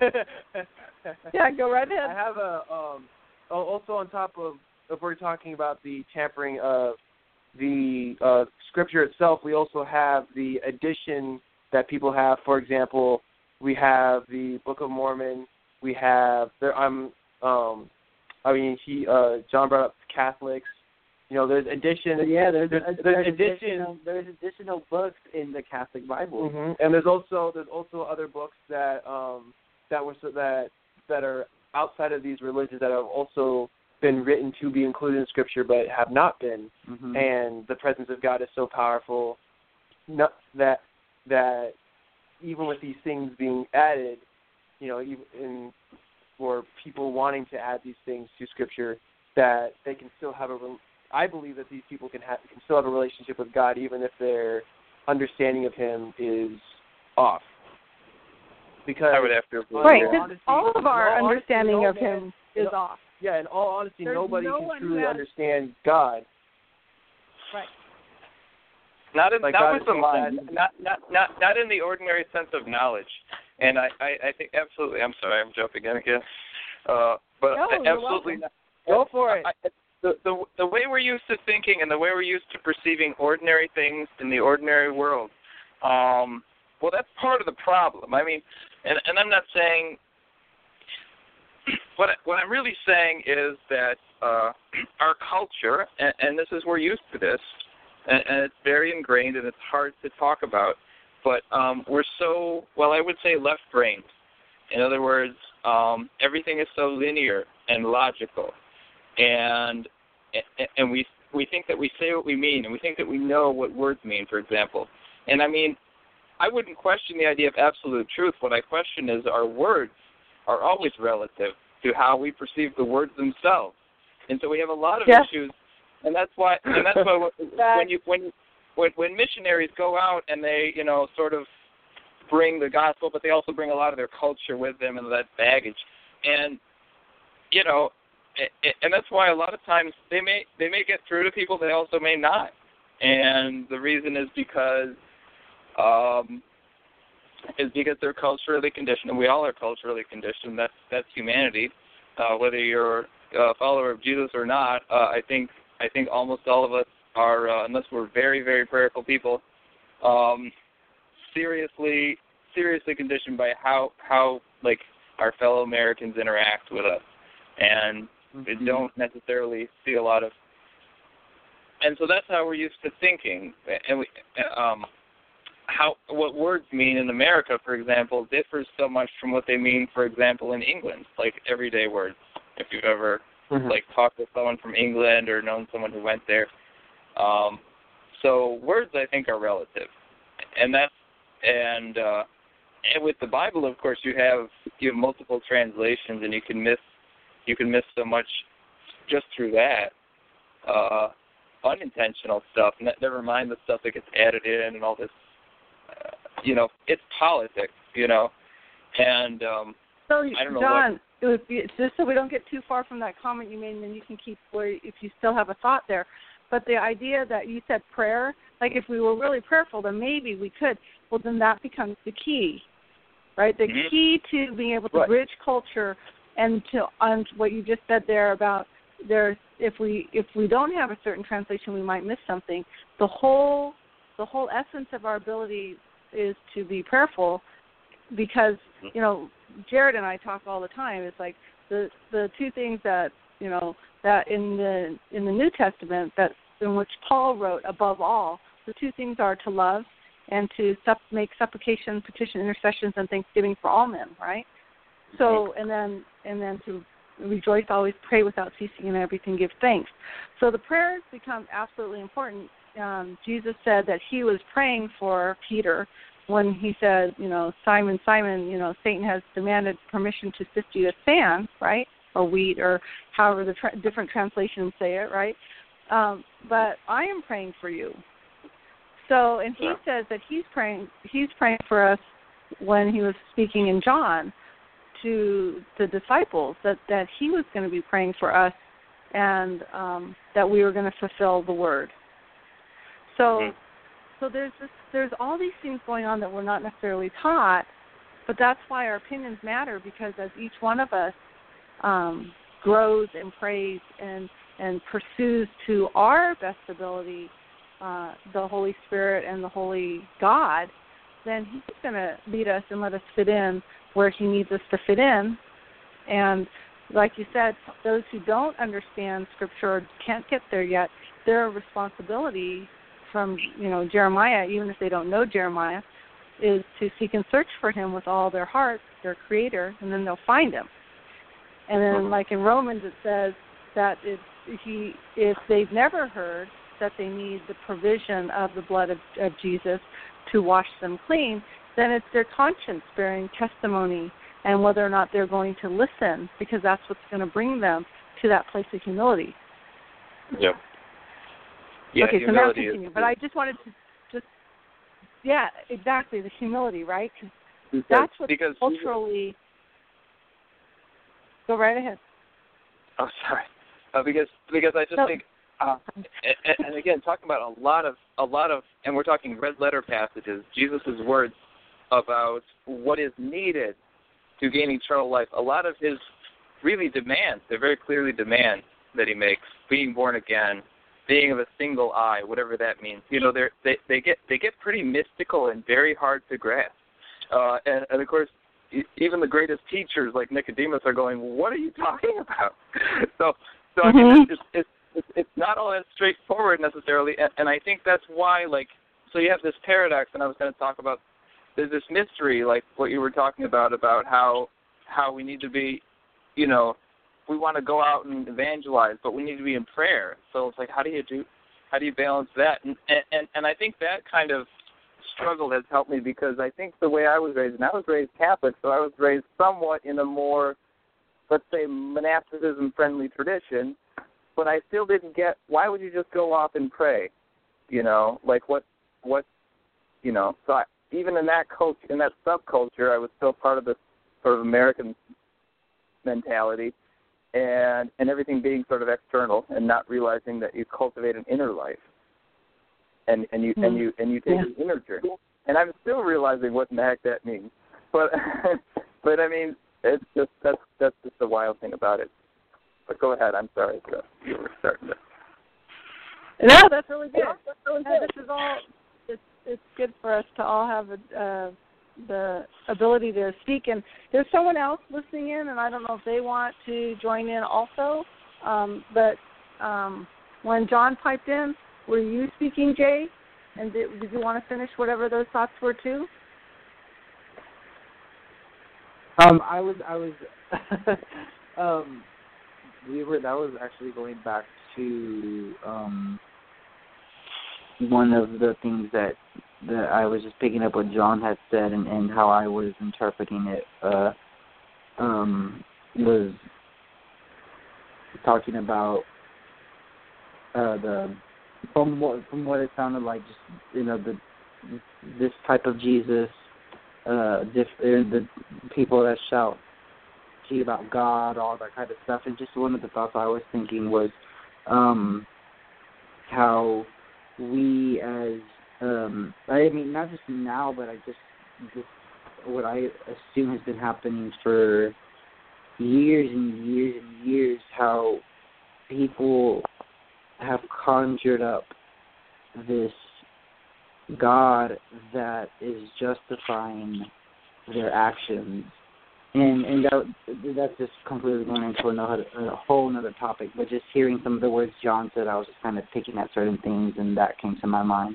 yeah, go right ahead. I have a, um, also on top of, if we're talking about the tampering of the uh, Scripture itself, we also have the addition that people have. For example, we have the Book of Mormon. We have there. I'm. Um, I mean, he. Uh, John brought up Catholics. You know, there's addition. Yeah, there's, there's, there's, there's additional, addition. There's additional books in the Catholic Bible, mm-hmm. and there's also there's also other books that um that were so that that are outside of these religions that have also been written to be included in Scripture but have not been, mm-hmm. and the presence of God is so powerful not, that that even with these things being added, you know, even in, for people wanting to add these things to Scripture, that they can still have a. I believe that these people can have can still have a relationship with God even if their understanding of Him is off. Because I would have to agree. Right, because all of our understanding of Him is off. Yeah, in all honesty, There's nobody no can one truly has... understand God. Right. Not in like not God with the so mind, bad. not not not not in the ordinary sense of knowledge. And I, I, I think absolutely. I'm sorry, I'm jumping in again. Uh, but no, absolutely not. Go for it. I, the, the the way we're used to thinking and the way we're used to perceiving ordinary things in the ordinary world. Um, well, that's part of the problem. I mean, and and I'm not saying. What, I, what I'm really saying is that uh, our culture, and, and this is, we're used to this, and, and it's very ingrained and it's hard to talk about, but um, we're so, well, I would say left-brained. In other words, um, everything is so linear and logical, and and we we think that we say what we mean, and we think that we know what words mean, for example. And I mean, I wouldn't question the idea of absolute truth. What I question is our words are always relative to how we perceive the words themselves, and so we have a lot of yes. issues, and that's why, and that's why when you when when when missionaries go out and they you know sort of bring the gospel, but they also bring a lot of their culture with them and that baggage, and you know, and that's why a lot of times they may they may get through to people, they also may not, and the reason is because. Um, is because they're culturally conditioned, and we all are culturally conditioned. That's that's humanity. Uh, whether you're a follower of Jesus or not, uh, I think I think almost all of us are, uh, unless we're very, very prayerful people, um, seriously seriously conditioned by how how like our fellow Americans interact with us, and mm-hmm. we don't necessarily see a lot of. And so that's how we're used to thinking, and we, um, how what words mean in America, for example, differs so much from what they mean, for example, in England, like everyday words. If you've ever mm-hmm. like talked with someone from England or known someone who went there, um, so words I think are relative, and that's and uh, and with the Bible, of course, you have you have multiple translations, and you can miss you can miss so much just through that. Uh, unintentional stuff, never mind the stuff that gets added in and all this, uh, you know, it's politics, you know, and um, so, I don't know John, what... it would be, just so we don't get too far from that comment you made, and then you can keep where if you still have a thought there, but the idea that you said prayer, like if we were really prayerful, then maybe we could, well, then that becomes the key, right? The mm-hmm. key to being able to right. bridge culture and to on what you just said there about there's if we if we don't have a certain translation, we might miss something. The whole the whole essence of our ability is to be prayerful, because you know Jared and I talk all the time. It's like the the two things that you know that in the in the New Testament that in which Paul wrote above all, the two things are to love and to sup- make supplication, petition, intercessions, and thanksgiving for all men. Right. So and then and then to rejoice, always pray without ceasing, and everything give thanks. So the prayers become absolutely important. Um, Jesus said that he was praying for Peter when he said, you know, Simon, Simon, you know, Satan has demanded permission to sift you as sand, right, or wheat, or however the tra- different translations say it, right? Um, but I am praying for you. So, and he yeah. says that he's praying. He's praying for us when he was speaking in John to the disciples, that, that he was going to be praying for us, and um, that we were going to fulfill the word. So, mm-hmm. so there's this, there's all these things going on that we're not necessarily taught, but that's why our opinions matter, because as each one of us um, grows and prays and and pursues to our best ability uh, the Holy Spirit and the Holy God, then he's going to lead us and let us fit in where he needs us to fit in. And like you said, those who don't understand Scripture or can't get there yet, their responsibility from, you know, Jeremiah, even if they don't know Jeremiah, is to seek and search for him with all their heart, their Creator, and then they'll find him. And then, like in Romans, it says that if, he, if they've never heard that they need the provision of the blood of, of Jesus to wash them clean, then it's their conscience bearing testimony and whether or not they're going to listen, because that's what's going to bring them to that place of humility. Yep. Yeah, okay, so now continue. Is, but I just wanted to just, yeah, exactly, the humility, right? Because that's what because culturally, go right ahead. Oh, sorry. Uh, because because I just no. think, uh, and, and again, talking about a lot of a lot of, and we're talking red letter passages, Jesus' words about what is needed to gain eternal life. A lot of his really demands, they're very clearly demands that he makes: being born again, being of a single eye, whatever that means. You know, they're, they they get they get pretty mystical and very hard to grasp. Uh, and, and of course, even the greatest teachers like Nicodemus are going, "What are you talking about?" so, so mm-hmm. I mean, it's, it's it's it's not all that straightforward necessarily, and, and I think that's why, like, so you have this paradox, and I was going to talk about. There's this mystery, like what you were talking about, about how how we need to be, you know, we want to go out and evangelize, but we need to be in prayer. So it's like, how do you do, how do you balance that? And and and I think that kind of struggle has helped me, because I think the way I was raised, and I was raised Catholic, so I was raised somewhat in a more, let's say, monasticism-friendly tradition, but I still didn't get, why would you just go off and pray? You know, like what, what, you know, so I, even in that culture, in that subculture, I was still part of this sort of American mentality, and and everything being sort of external, and not realizing that you cultivate an inner life, and and you mm. and you and you take yeah. an inner journey. And I'm still realizing what the heck that means. But but I mean, it's just that's that's just the wild thing about it. But go ahead. I'm sorry. So you were starting to. No, that's really good. That's really good. This is all. It's it's good for us to all have a, uh, the ability to speak. And there's someone else listening in, and I don't know if they want to join in also. Um, but um, when John piped in, were you speaking, Jay? And did, did you want to finish whatever those thoughts were too? Um, I was, I was, um, we were. That was actually going back to um, one of the things that that I was just picking up what John had said and, and how I was interpreting it. Uh, um, was talking about uh, the from what from what it sounded like, just you know the this type of Jesus. Uh, diff- the people that shout to about God, all that kind of stuff. And just one of the thoughts I was thinking was um, how we as, um, I mean, not just now, but I just, just what I assume has been happening for years and years and years, how people have conjured up this God that is justifying their actions, and and that, that's just completely going into another, a whole other topic. But just hearing some of the words John said, I was just kind of picking at certain things, and that came to my mind.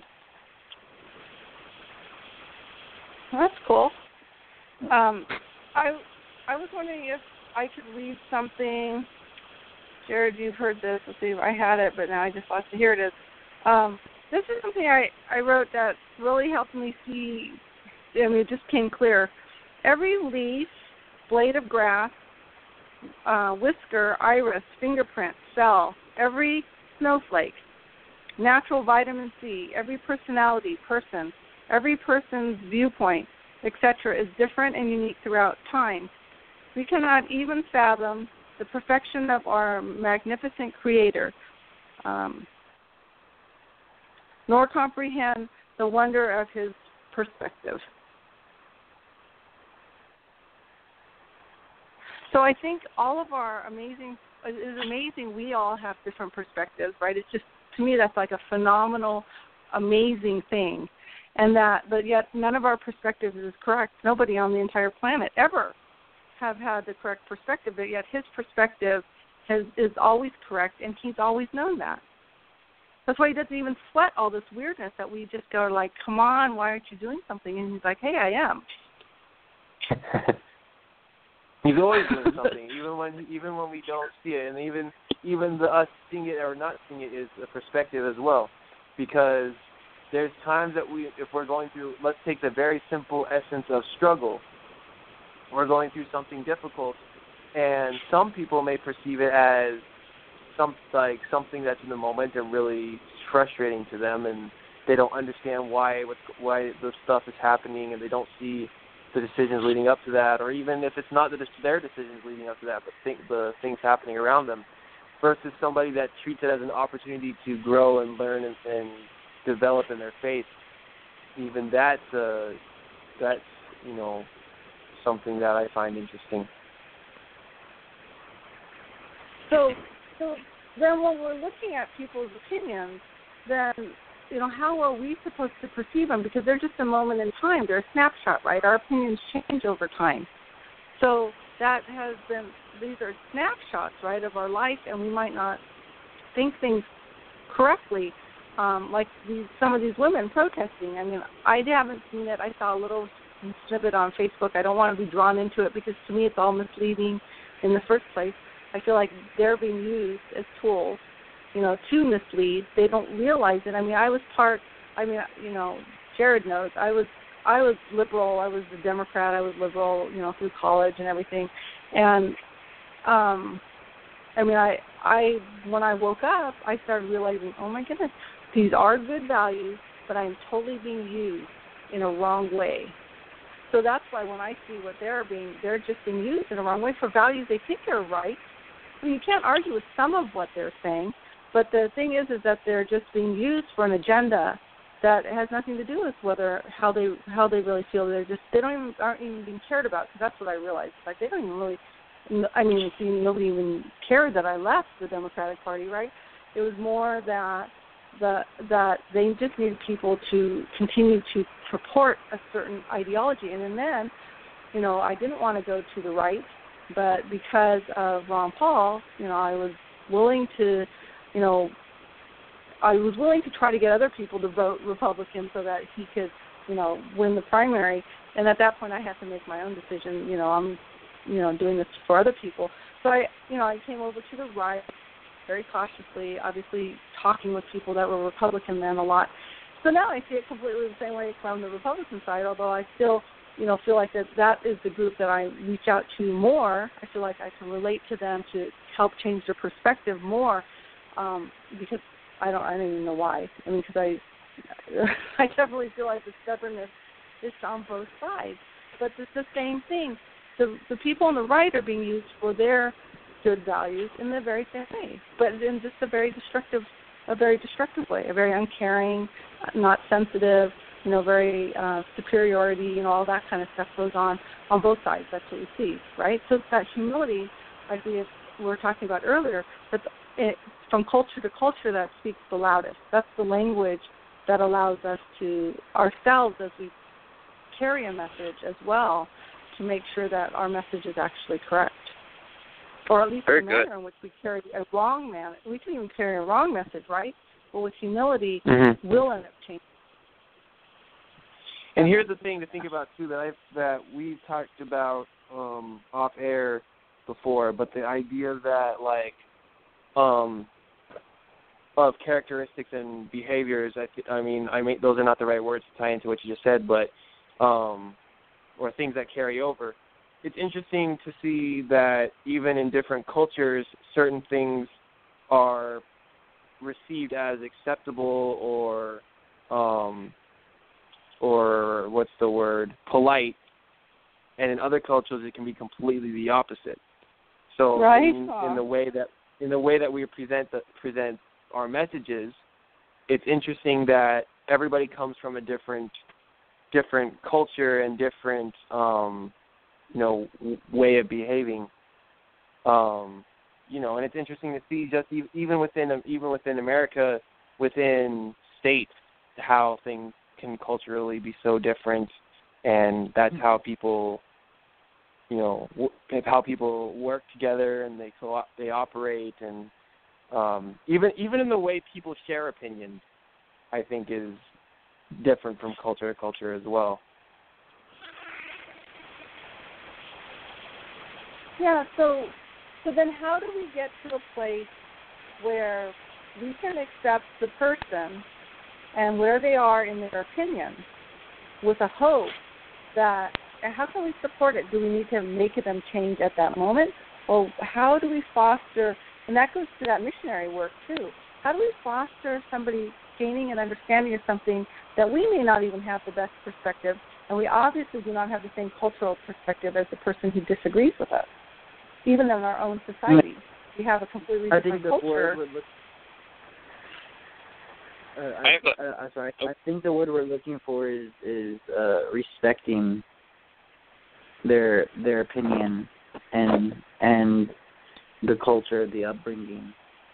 That's cool. Um, I I was wondering if I could read something. Jared, you've heard this. Let's see if I had it, but now I just lost it. Here it is. Um, This is something I, I wrote that really helped me see, I mean, it just came clear. Every leaf, blade of grass, uh, whisker, iris, fingerprint, cell, every snowflake, natural vitamin C, every personality, person, every person's viewpoint, et cetera, is different and unique throughout time. We cannot even fathom the perfection of our magnificent Creator. Um, nor comprehend the wonder of his perspective. So I think all of our amazing, it is amazing we all have different perspectives, right? It's just, to me, that's like a phenomenal, amazing thing. And that, but yet none of our perspectives is correct. Nobody on the entire planet ever have had the correct perspective, but yet his perspective has, is always correct, and he's always known that. That's why he doesn't even sweat all this weirdness that we just go like, come on, why aren't you doing something? And he's like, hey, I am. He's always doing something, even when even when we don't see it, and even even the us seeing it or not seeing it is a perspective as well, because there's times that we, if we're going through, let's take the very simple essence of struggle. We're going through something difficult, and some people may perceive it as some like something that's in the moment and really frustrating to them, and they don't understand why what's, why the stuff is happening, and they don't see the decisions leading up to that, or even if it's not the, their decisions leading up to that, but think the things happening around them, versus somebody that treats it as an opportunity to grow and learn and, and develop in their faith. Even that's uh, that's you know something that I find interesting. So. So then when we're looking at people's opinions, then, you know, how are we supposed to perceive them? Because they're just a moment in time. They're a snapshot, right? Our opinions change over time. So that has been, these are snapshots, right, of our life, and we might not think things correctly, um, like these, some of these women protesting. I mean, I haven't seen it. I saw a little snippet on Facebook. I don't want to be drawn into it because to me it's all misleading in the first place. I feel like they're being used as tools, you know, to mislead. They don't realize it. I mean, I was part, I mean, you know, Jared knows, I was I was liberal. I was a Democrat. I was liberal, you know, through college and everything. And, um, I mean, I, I when I woke up, I started realizing, oh, my goodness, these are good values, but I'm totally being used in a wrong way. So that's why when I see what they're being, they're just being used in a wrong way for values they think are right. I mean, you can't argue with some of what they're saying, but the thing is, is that they're just being used for an agenda that has nothing to do with whether how they how they really feel. They're just they don't even aren't even being cared about. Because that's what I realized. Like they don't even really I mean, see, nobody even cared that I left the Democratic Party, right? It was more that the that they just needed people to continue to support a certain ideology. And then, you know, I didn't want to go to the right, but because of Ron Paul, you know, I was willing to, you know, I was willing to try to get other people to vote Republican so that he could, you know, win the primary. And at that point, I had to make my own decision. You know, I'm, you know, doing this for other people. So I, you know, I came over to the right very cautiously, obviously talking with people that were Republican then a lot. So now I see it completely the same way from the Republican side, although I still, you know, feel like that that is the group that I reach out to more. I feel like I can relate to them to help change their perspective more, um, because I don't, I don't even know why. I mean, because I, I definitely feel like the stubbornness is on both sides. But it's the same thing. The the people on the right are being used for their good values in the very same way, but in just a very destructive, a very destructive way, a very uncaring, not sensitive, you know, very uh, superiority, you know, all that kind of stuff goes on on both sides. That's what we see, right? So it's that humility, like we were talking about earlier, that it, from culture to culture that speaks the loudest. That's the language that allows us to ourselves, as we carry a message as well, to make sure that our message is actually correct. Or at least Very the manner good. in which we carry a wrong man. We can even carry a wrong message, right? But with humility, Mm-hmm. we'll end up changing. And here's the thing to think about too that I that we've talked about um, off air before, but the idea that like um, of characteristics and behaviors. I, th- I mean, I mean those are not the right words to tie into what you just said, but um, or things that carry over. It's interesting to see that even in different cultures, certain things are received as acceptable or, um, or what's the word, polite, and in other cultures it can be completely the opposite. So right? in, in the way that in the way that we present the, present our messages, it's interesting that everybody comes from a different different culture and different um, you know, way of behaving, um, you know, and it's interesting to see just even within even within America, within states, how things can culturally be so different, and that's how people, you know, how people work together and they co- they operate, and um, even even in the way people share opinions, I think is different from culture to culture as well. Yeah, so so then how do we get to a place where we can accept the person and where they are in their opinion with a hope that, and how can we support it? Do we need to make them change at that moment? Or how do we foster, and that goes to that missionary work too, how do we foster somebody gaining an understanding of something that we may not even have the best perspective, and we obviously do not have the same cultural perspective as the person who disagrees with us? Even in our own society, we have a completely I different think the culture. word would look. Uh, I, I have a- uh, I'm sorry. I think the word we're looking for is is uh, respecting their their opinion and and the culture, the upbringing.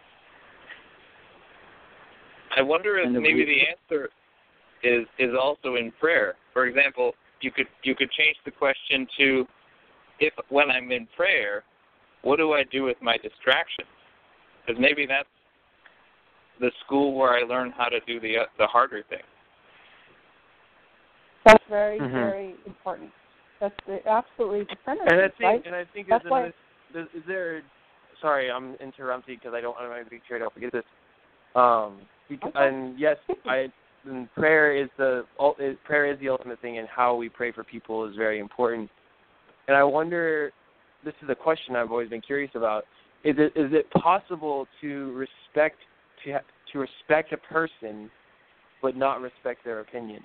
I wonder if And the maybe re- the answer is is also in prayer. For example, you could you could change the question to, if when I'm in prayer, what do I do with my distractions? Because maybe that's the school where I learn how to do the uh, the harder thing. That's very, Mhm. very important. That's the, absolutely the center, And I think, right? and I think That's there's why- another, there's, is there? Sorry, I'm interrupting because I don't want to be sure I don't forget this. Um, because, Okay. and yes, I and prayer is the ul- is, prayer is the ultimate thing, and how we pray for people is very important. And I wonder, this is a question I've always been curious about: is it is it possible to respect to ha- to respect a person, but not respect their opinion?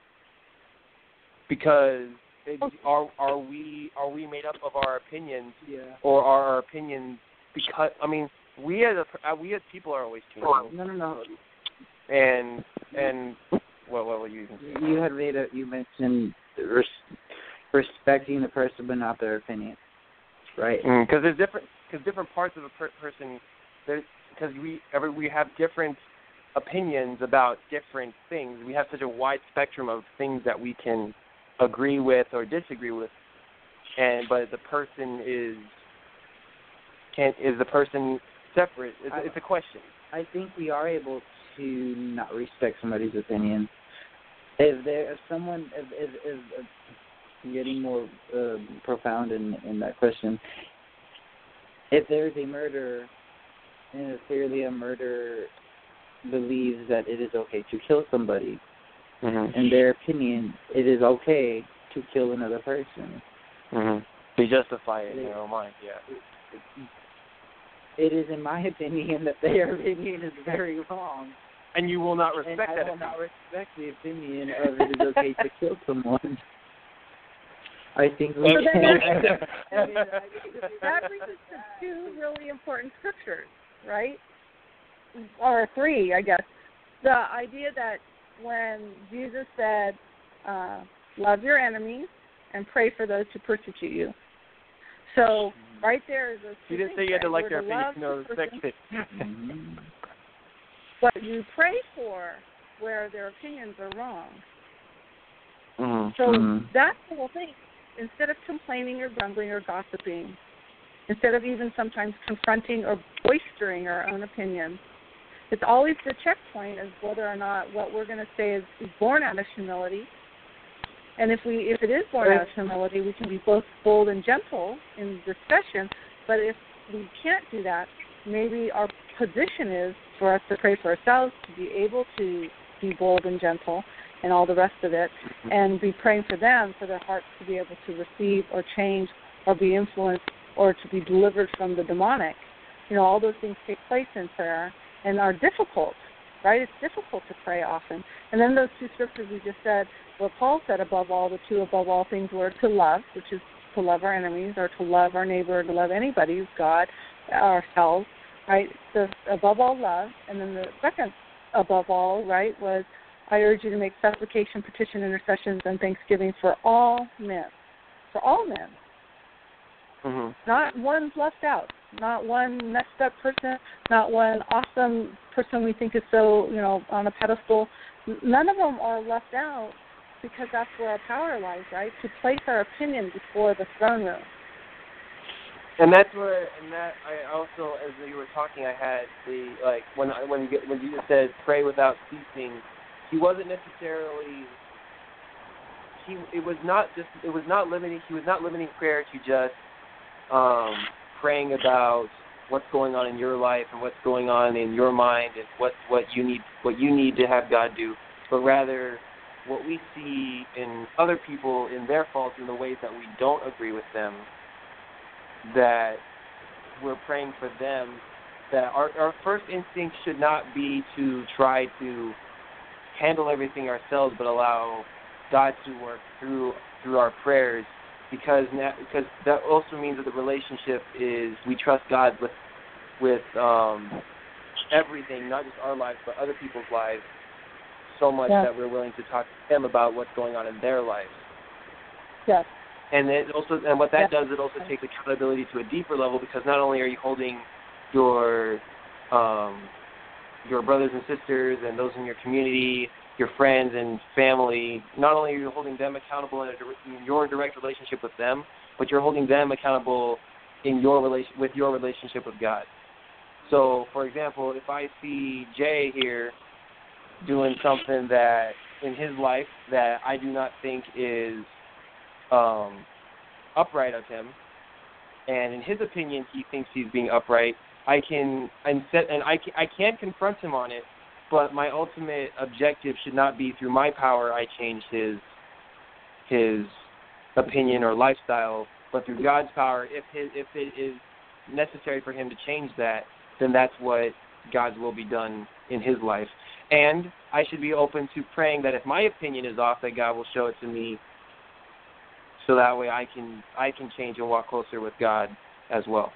Because it, are are we are we made up of our opinions, Yeah. or are our opinions because I mean we as a we as people are always changing, No, no, no. and and what what were you going to say? You had made a, you mentioned res, respecting the person, but not their opinion. right? Because mm, there's different because different parts of a per- person. There's because we every we have different opinions about different things. We have such a wide spectrum of things that we can agree with or disagree with, and but the person is can is the person separate? It's, I, it's a question. I think we are able to not respect somebody's opinion. If there, if someone, if, if, if, if getting more uh, profound in, in that question, if there is a murderer, and if clearly a murderer believes that it is okay to kill somebody, mm-hmm. in their opinion, it is okay to kill another person. Mm-hmm. They justify it in their own mind, yeah. It is, in my opinion, that their opinion is very wrong. And you will not respect and that I will opinion. not respect the opinion of it is okay to kill someone. I think we so can. That brings us to two really important scriptures, right? Or three, I guess. The idea that when Jesus said, uh, love your enemies and pray for those who persecute you. So right there is a... He didn't say you had to like their opinion, no, respect it. But you pray for where their opinions are wrong. Mm-hmm. So mm-hmm. that's the whole thing. Instead of complaining or grumbling or gossiping, instead of even sometimes confronting or boistering our own opinions, it's always the checkpoint of whether or not what we're going to say is, is born out of humility. And if we, if it is born out of humility, we can be both bold and gentle in discussion. But if we can't do that, maybe our position is for us to pray for ourselves, to be able to be bold and gentle and all the rest of it, and be praying for them, for their hearts to be able to receive or change or be influenced or to be delivered from the demonic. You know, all those things take place in prayer and are difficult, right? It's difficult to pray often. And then those two scriptures we just said, what Paul said above all, the two above all things were to love, which is to love our enemies or to love our neighbor or to love anybody who's God, ourselves, right? So above all, love. And then the second above all, right, was I urge you to make supplication, petition, intercessions, and thanksgiving for all men. For all men. Mm-hmm. Not one left out. Not one messed up person. Not one awesome person we think is so, you know, on a pedestal. None of them are left out because that's where our power lies, right? To place our opinion before the throne room. And that's where, and that I also, as you were talking, I had the like when when you get, when Jesus said pray without ceasing. He wasn't necessarily. He it was not just it was not limiting. He was not limiting prayer to just um, praying about what's going on in your life and what's going on in your mind and what what you need what you need to have God do, but rather what we see in other people in their faults in the ways that we don't agree with them. That we're praying for them. That our our first instinct should not be to try to handle everything ourselves, but allow God to work through through our prayers, because now, because that also means that the relationship is we trust God with with um, everything, not just our lives, but other people's lives, so much yeah. that we're willing to talk to them about what's going on in their lives. Yes. And it also, and what that yeah. does, it also takes accountability to a deeper level, because not only are you holding your um, your brothers and sisters and those in your community, your friends and family, not only are you holding them accountable in, a, in your direct relationship with them, but you're holding them accountable in your relation with your relationship with God. So, for example, if I see Jay here doing something that in his life that I do not think is um, upright of him, and in his opinion he thinks he's being upright, I can and set and I can, I can confront him on it, but my ultimate objective should not be through my power I change his his opinion or lifestyle, but through God's power. If his, if it is necessary for him to change that, then that's what God's will be done in his life. And I should be open to praying that if my opinion is off, that God will show it to me, so that way I can I can change and walk closer with God as well.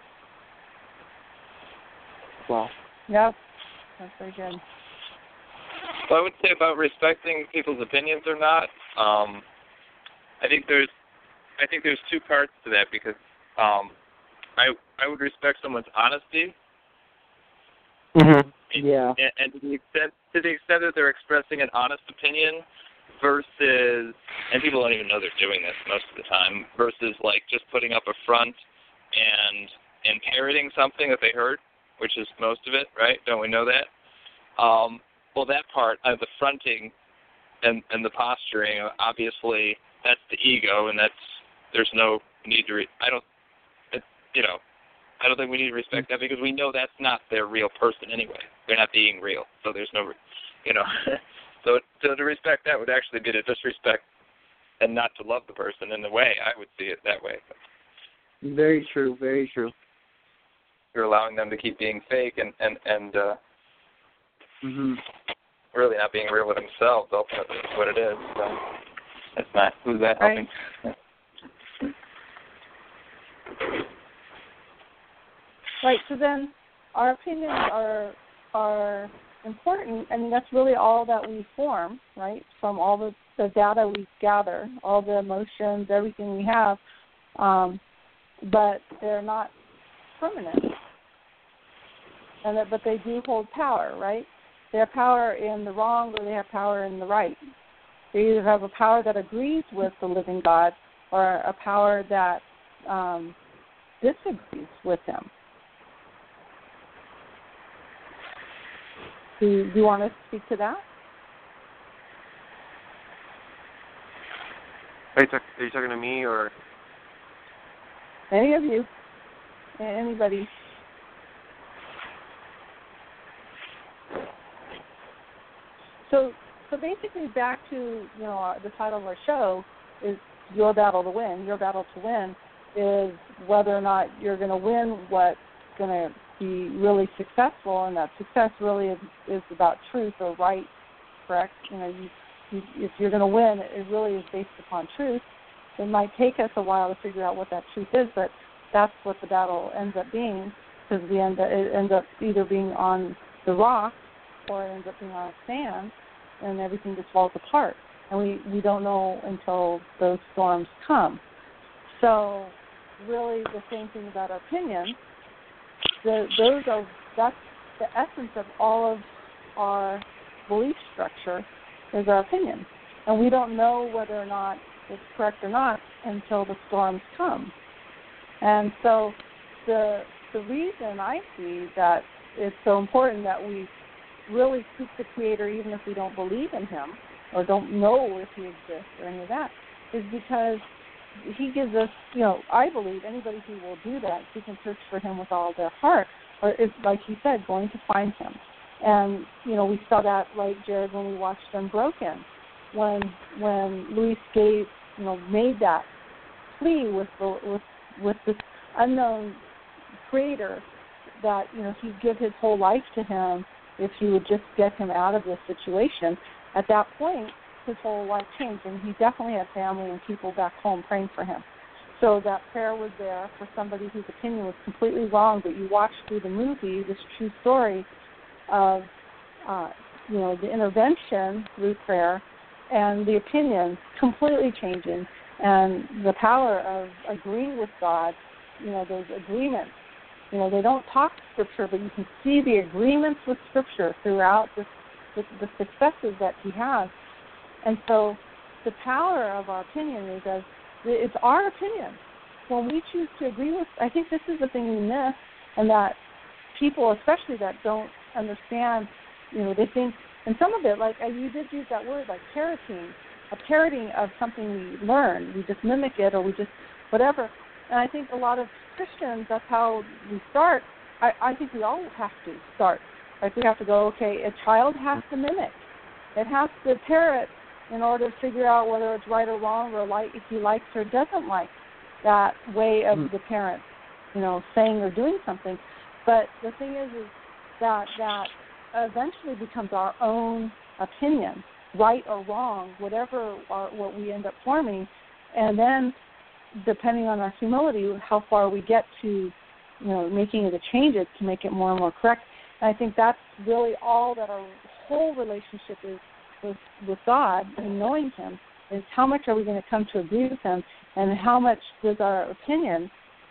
Well, yep, that's very good. So I would say about respecting people's opinions or not. Um, I think there's, I think there's two parts to that, because um, I I would respect someone's honesty. Mm-hmm. Yeah. And, and to the extent to the extent that they're expressing an honest opinion versus, and people don't even know they're doing this most of the time, versus like just putting up a front and and parroting something that they heard, which is most of it, right? Don't we know that? Um, well, that part, uh, the fronting and and the posturing, obviously that's the ego, and that's there's no need to. Re- I don't, it, you know. I don't think we need to respect that because we know that's not their real person anyway. They're not being real, so there's no, you know. so, so to respect that would actually be to disrespect and not to love the person in the way. I would see it that way. Very true. Very true. You're allowing them to keep being fake and and and uh, hmm really not being real with themselves. Ultimately, is what it is. So that's not who's that Right. helping. Right. So then, our opinions are are important. I mean, that's really all that we form, right? From all the, the data we gather, all the emotions, everything we have, um, but they're not permanent. And that, but they do hold power, right? They have power in the wrong, or they have power in the right. They either have a power that agrees with the living God, or a power that um, disagrees with Him. Do, do you want to speak to that? Are you, talk, are you talking to me or? Any of you? Anybody? So, so basically, back to you know our, the title of our show is "Your Battle to Win." Your battle to win is whether or not you're going to win what's going to be really successful, and that success really is, is about truth or right, correct? You know, you, you, if you're going to win, it really is based upon truth. It might take us a while to figure out what that truth is, but that's what the battle ends up being, because we end up, it ends up either being on the rock or it ends up being on sand, and everything just falls apart. And we, we don't know until those storms come. So really the same thing about our opinions. The, those are that's the essence of all of our belief structure is our opinion, and we don't know whether or not it's correct or not until the storms come. And so the the reason I see that it's so important that we really seek the Creator even if we don't believe in Him or don't know if He exists or any of that is because He gives us, you know, I believe anybody who will do that, who can search for Him with all their heart, or is, like He said, going to find Him. And, you know, we saw that, right, Jared, when we watched Unbroken, when when Luis gave, you know, made that plea with the, with with this unknown Creator that, you know, He'd give His whole life to him if He would just get him out of this situation. At that point, his whole life changed, and he definitely had family and people back home praying for him. So that prayer was there for somebody whose opinion was completely wrong, but you watch through the movie this true story of, uh, you know, the intervention through prayer and the opinion completely changing, and the power of agreeing with God, you know, those agreements. You know, they don't talk Scripture, but you can see the agreements with Scripture throughout this, the, the successes that he has. And so the power of our opinion is as it's our opinion. When we choose to agree with, I think this is the thing we miss, and that people, especially that don't understand, you know, they think, and some of it, like you did use that word, like parroting, a parroting of something we learn. We just mimic it, or we just whatever. And I think a lot of Christians, that's how we start. I, I think we all have to start. Like we have to go, okay, a child has to mimic. It has to parrot in order to figure out whether it's right or wrong, or like if he likes or doesn't like that way of mm. the parent, you know, saying or doing something. But the thing is, is that that eventually becomes our own opinion, right or wrong, whatever our, what we end up forming, and then depending on our humility, how far we get to, you know, making it a changes to make it more and more correct. And I think that's really all that our whole relationship is with, with God and knowing Him, is how much are we going to come to agree with Him, and how much does our opinion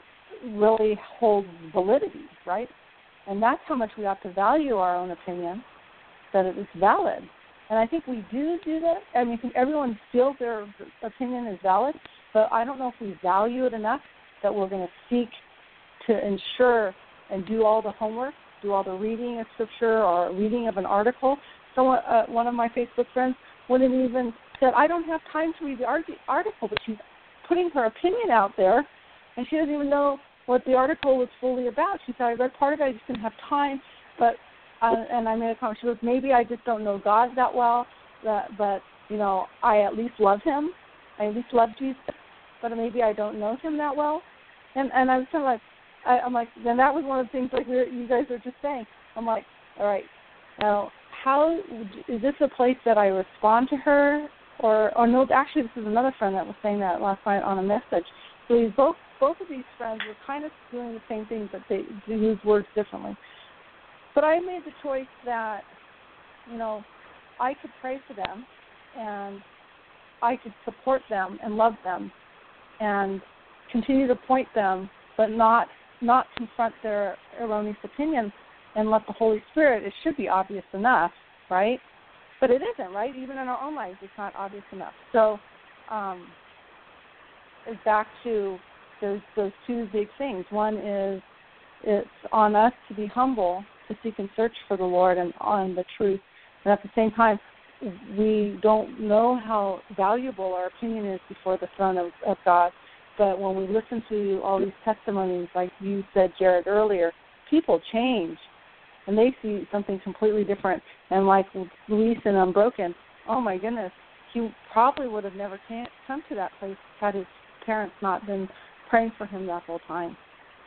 really holds validity, right? And that's how much we ought to value our own opinion, that it is valid. And I think we do do that. I mean, I think everyone feels their opinion is valid, but I don't know if we value it enough that we're going to seek to ensure and do all the homework, do all the reading of Scripture or reading of an article. Someone, uh, one of my Facebook friends wouldn't even said, I don't have time to read the article, but she's putting her opinion out there, and she doesn't even know what the article was fully about. She said, I read part of it, I just didn't have time, but uh, and I made a comment. She goes, maybe I just don't know God that well, that, but, you know, I at least love him. I at least love Jesus, but maybe I don't know him that well. And and I was kind of like, I, I'm like, then that was one of the things like you guys were just saying. I'm like, all right, now, how is this a place that I respond to her? Or, or no, actually, this is another friend that was saying that last night on a message. So we both both of these friends were kind of doing the same thing, but they, they use words differently. But I made the choice that, you know, I could pray for them, and I could support them and love them, and continue to point them, but not not confront their erroneous opinions, and let the Holy Spirit. It should be obvious enough, right? But it isn't, right? Even in our own lives, it's not obvious enough. So um, it's back to those, those two big things. One is it's on us to be humble, to seek and search for the Lord and on the truth. And at the same time, we don't know how valuable our opinion is before the throne of, of God. But when we listen to all these testimonies, like you said, Jared, earlier, people change. And they see something completely different. And like Luis in Unbroken, oh my goodness, he probably would have never came, come to that place had his parents not been praying for him that whole time.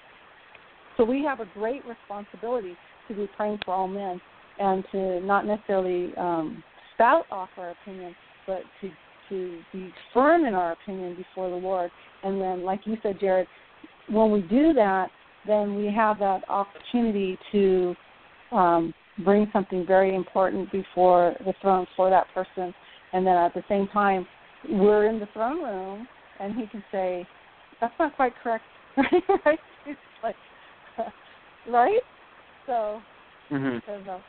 So we have a great responsibility to be praying for all men and to not necessarily um, spout off our opinion, but to, to be firm in our opinion before the Lord. And then, like you said, Jared, when we do that, then we have that opportunity to Um, bring something very important before the throne for that person, and then at the same time, we're in the throne room, and he can say, "That's not quite correct," right? It's like, right? So, mm-hmm. uh,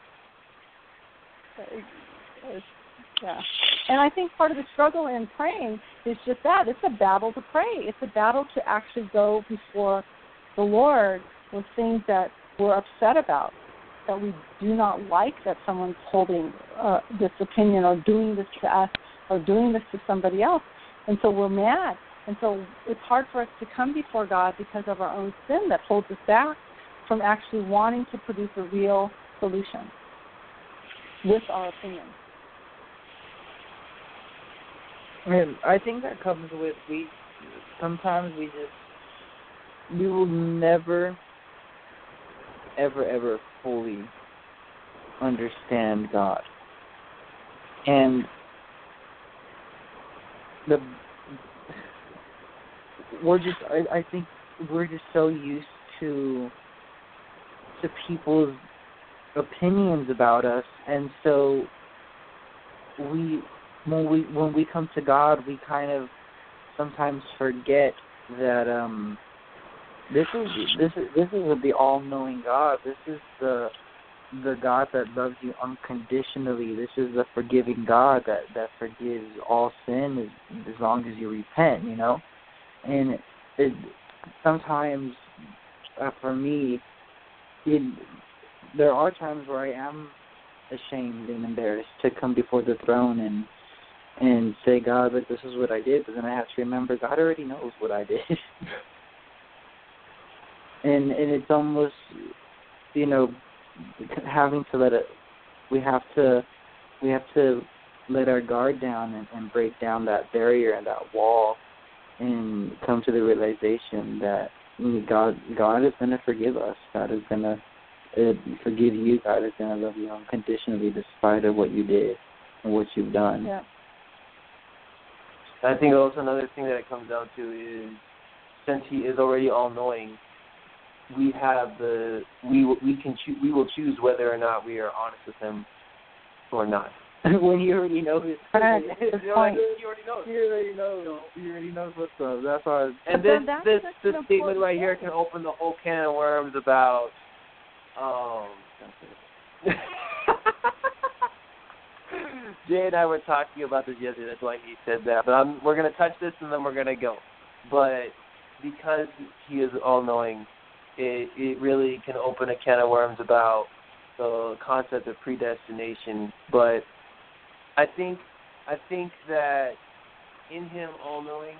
it's, yeah. And I think part of the struggle in praying is just that it's a battle to pray. It's a battle to actually go before the Lord with things that we're upset about, that we do not like that someone's holding uh, this opinion or doing this to us or doing this to somebody else. And so we're mad. And so it's hard for us to come before God because of our own sin that holds us back from actually wanting to produce a real solution with our opinions. And I think that comes with, we sometimes we just, we will never, ever, ever fully understand God. And the we're just I, I think we're just so used to to people's opinions about us, and so we when we when we come to God, we kind of sometimes forget that um This is this is this is the all-knowing God. This is the the God that loves you unconditionally. This is the forgiving God that, that forgives all sin as, as long as you repent. You know, and it, sometimes uh, for me, it, there are times where I am ashamed and embarrassed to come before the throne and and say, God, but this is what I did. But then I have to remember, God already knows what I did. And and it's almost, you know, having to let it. We have to, we have to let our guard down and, and break down that barrier and that wall, and come to the realization that God, God is going to forgive us. God is going to uh, forgive you. God is going to love you unconditionally, despite of what you did and what you've done. Yeah. I think also another thing that it comes down to is, since He is already all-knowing, we have the we we can choo- we will choose whether or not we are honest with Him or not. when you already know who's Right. you, Good know, point. you already know. You already know. You already knows what's up. That's why. And But this that's this such this an statement important right here point. can open the whole can of worms about um Jay and I were talking about this yesterday, that's why he said that. But I'm, we're gonna touch this and then we're gonna go. But because he is all knowing, it it really can open a can of worms about the concept of predestination. But I think I think that in him all knowing,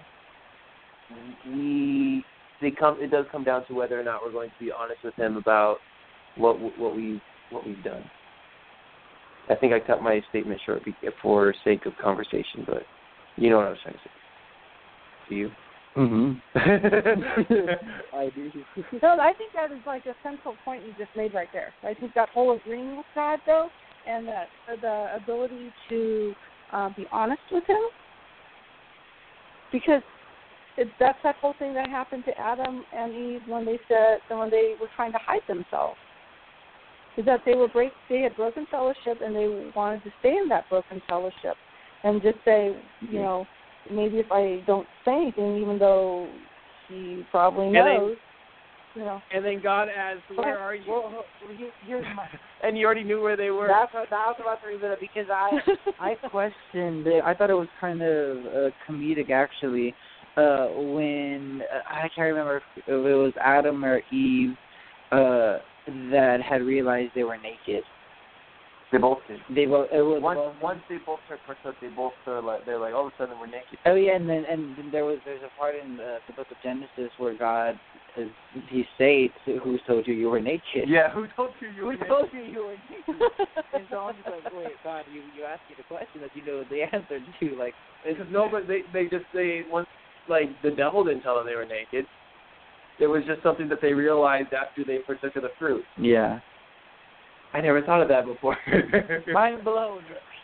we they come it does come down to whether or not we're going to be honest with him about what what we what we've done. I think I cut my statement short for sake of conversation, but you know what I was trying to say. Do you? Mm-hmm. I do. No, I think that is like a central point you just made right there. I think that whole agreeing with God, though, and that the ability to uh, be honest with Him, because it, that's that whole thing that happened to Adam and Eve when they said when they were trying to hide themselves. Is that they were break they had broken fellowship and they wanted to stay in that broken fellowship and just say, you know, maybe if I don't say anything, even though He probably knows, you know. And then God asks, "Where are you?" Well, here's my. And you already knew where they were. That's what, that was about to reveal it because I I questioned it. I thought it was kind of uh, comedic actually. Uh, when uh, I can't remember if it was Adam or Eve uh, that had realized they were naked. They both did. They both. It was Once, both, once they both took partook, they both are like they're like all of a sudden we're naked. Oh yeah, and then and then there was there's a part in the, the book of Genesis where God is, he states, "Who told you you were naked?" Yeah, who told you you were Who naked? told you you were naked? And so I'm just like, wait, God, you you asked me the question that you know the answer to, like. Because no, but they they just they once like the devil didn't tell them they were naked. It was just something that they realized after they partook of the fruit. Yeah. I never thought of that before. Mind blown.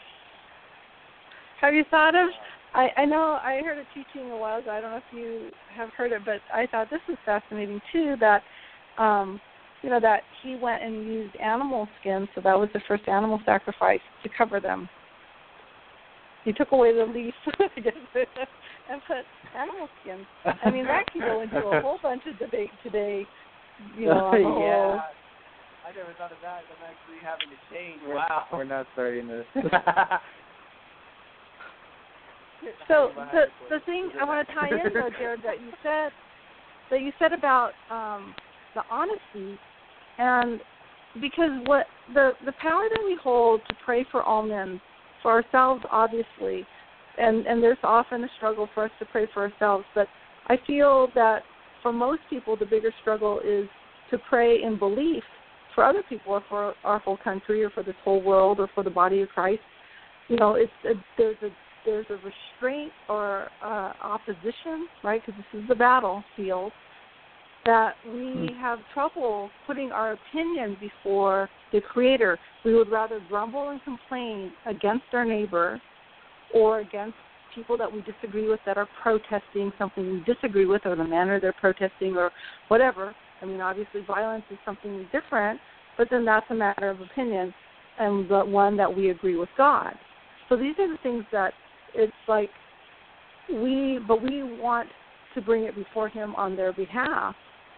Have you thought of? I, I know I heard a teaching a while ago. I don't know if you have heard it, but I thought this was fascinating too. That, um, you know, that he went and used animal skin, so that was the first animal sacrifice to cover them. He took away the leaf, I guess, and put animal skin. I mean, that can go into a whole bunch of debate today. You know, on the whole. Yeah. I never thought of that. I'm actually having to change. Wow. We're not starting this. So the the thing I want to tie in though, Jared, that you said that you said about um, the honesty, and because what the the power that we hold to pray for all men, for ourselves obviously, and and there's often a struggle for us to pray for ourselves, but I feel that for most people the bigger struggle is to pray in belief for other people or for our whole country or for this whole world or for the body of Christ. You know, it's a, there's a there's a restraint or uh, opposition, right? Because this is the battlefield, that we have trouble putting our opinion before the Creator. We would rather grumble and complain against our neighbor or against people that we disagree with that are protesting something we disagree with, or the manner they're protesting, or whatever. I mean, obviously violence is something different, but then that's a matter of opinion, and the one that we agree with God. So these are the things that it's like we, but we want to bring it before Him on their behalf,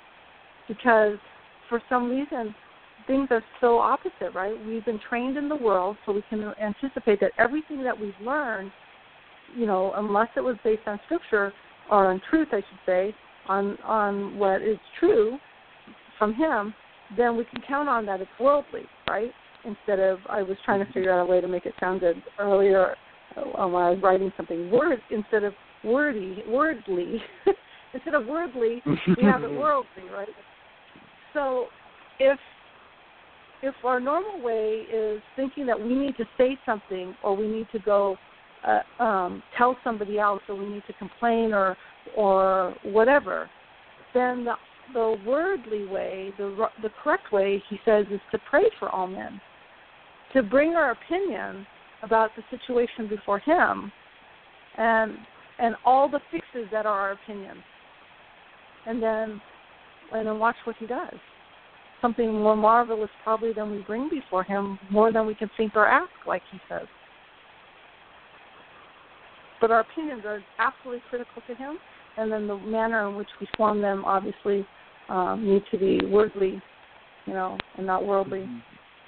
because for some reason things are so opposite, right? We've been trained in the world, so we can anticipate that everything that we've learned, you know, unless it was based on Scripture, or on truth, I should say, on on what is true from Him, then we can count on that it's worldly, right? Instead of, I was trying to figure out a way to make it sound good earlier uh, when I was writing something, word instead of wordy, wordly. Instead of wordly, we have it worldly, right? So if if our normal way is thinking that we need to say something, or we need to go uh, um, tell somebody else, or we need to complain, or or whatever, then the the worldly way, the the correct way, he says, is to pray for all men, to bring our opinion about the situation before Him, and and all the fixes that are our opinions, and then and then watch what He does. Something more marvelous probably than we bring before Him, more than we can think or ask, like He says. but our opinions are absolutely critical to him, and then the manner in which we form them obviously um, need to be wordly, you know, and not worldly. Mm-hmm.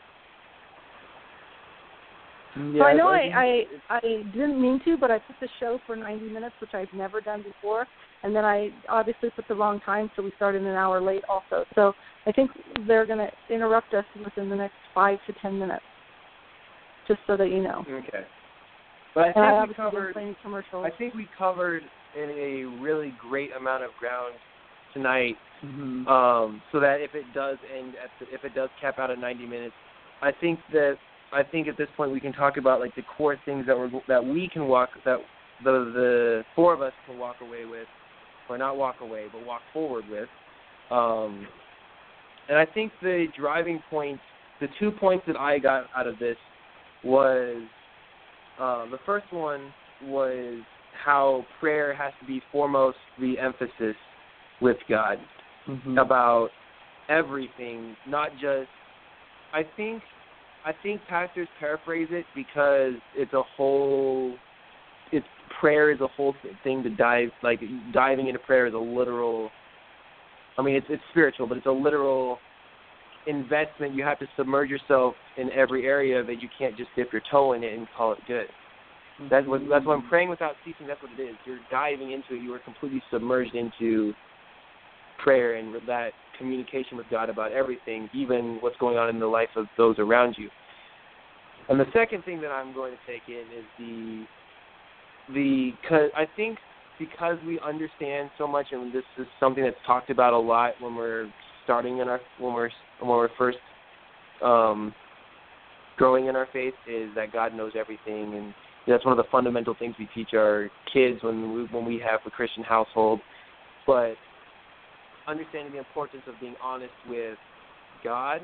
So I know I, I I didn't mean to, but I put the show for ninety minutes, which I've never done before, and then I obviously put the wrong time, so we started an hour late also. So I think they're going to interrupt us within the next five to ten minutes, just so that you know. Okay. But I think I we covered. Commercials. I think we covered in a really great amount of ground tonight, mm-hmm. um, so that if it does end at the, if it does cap out at ninety minutes, I think that. I think at this point we can talk about like the core things that we're that we can walk that the the four of us can walk away with, or not walk away, but walk forward with. Um, and I think the driving points, the two points that I got out of this was uh, the first one was how prayer has to be foremost the emphasis with God mm-hmm. about everything, not just. I think. I think pastors paraphrase it because it's a whole, it's prayer is a whole thing to dive, like diving into prayer is a literal, I mean, it's it's spiritual, but it's a literal investment. You have to submerge yourself in every area that you can't just dip your toe in it and call it good. Mm-hmm. That's what, that's what I'm praying without ceasing, that's what it is. You're diving into it. You are completely submerged into prayer and that communication with God about everything, even what's going on in the life of those around you. And the second thing that I'm going to take in is the the cause I think because we understand so much, and this is something that's talked about a lot when we're starting in our when we're when we're first um, growing in our faith, is that God knows everything, and that's one of the fundamental things we teach our kids when we when we have a Christian household. But understanding the importance of being honest with God,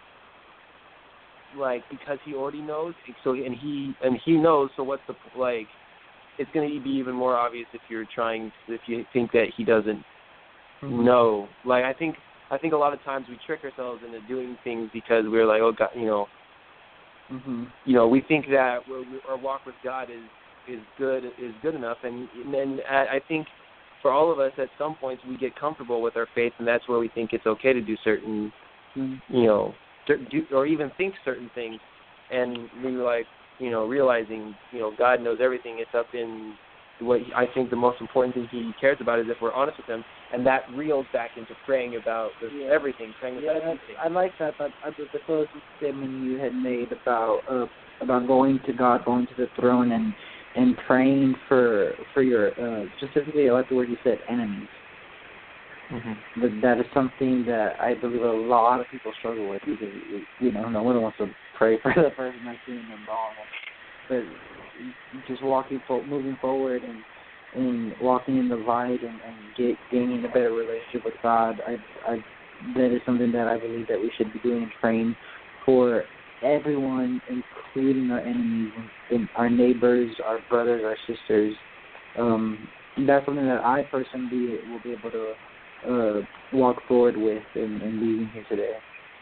like because He already knows, so and He and He knows. So what's the like? It's going to be even more obvious if you're trying, if you think that He doesn't mm-hmm. know. Like I think, I think a lot of times we trick ourselves into doing things because we're like, oh God, you know, mm-hmm. you know, we think that our walk with God is is good is good enough, and and then I think. For all of us, at some points, we get comfortable with our faith, and that's where we think it's okay to do certain, you know, do, or even think certain things. And we like, you know, realizing, you know, God knows everything. It's up in what he, I think the most important thing He cares about is if we're honest with Him, and that reels back into praying about yeah. everything, praying yeah, about everything. I like that. But the closest statement you had made about uh, about going to God, going to the throne, and. and praying for for your, uh, specifically, I like the word you said, enemies. Mm-hmm. But that is something that I believe a lot of people struggle with because, you know, no one wants to pray for the person that's doing them wrong. But just walking, fo- moving forward and, and walking in the light and, and get, gaining a better relationship with God, I, I, that is something that I believe that we should be doing and praying for everyone, including our enemies, and our neighbors, our brothers, our sisters. Um, that's something that I personally will be able to uh, walk forward with in, in leaving here today.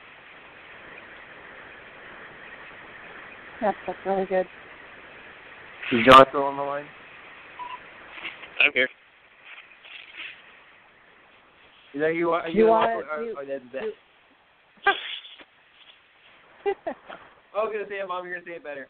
Yes, that's really good. Is John still on the line? I'm here. Is that you? Are you, you want want or, you, or that's that? you, I was going to say it, Mom. You're going to say it better.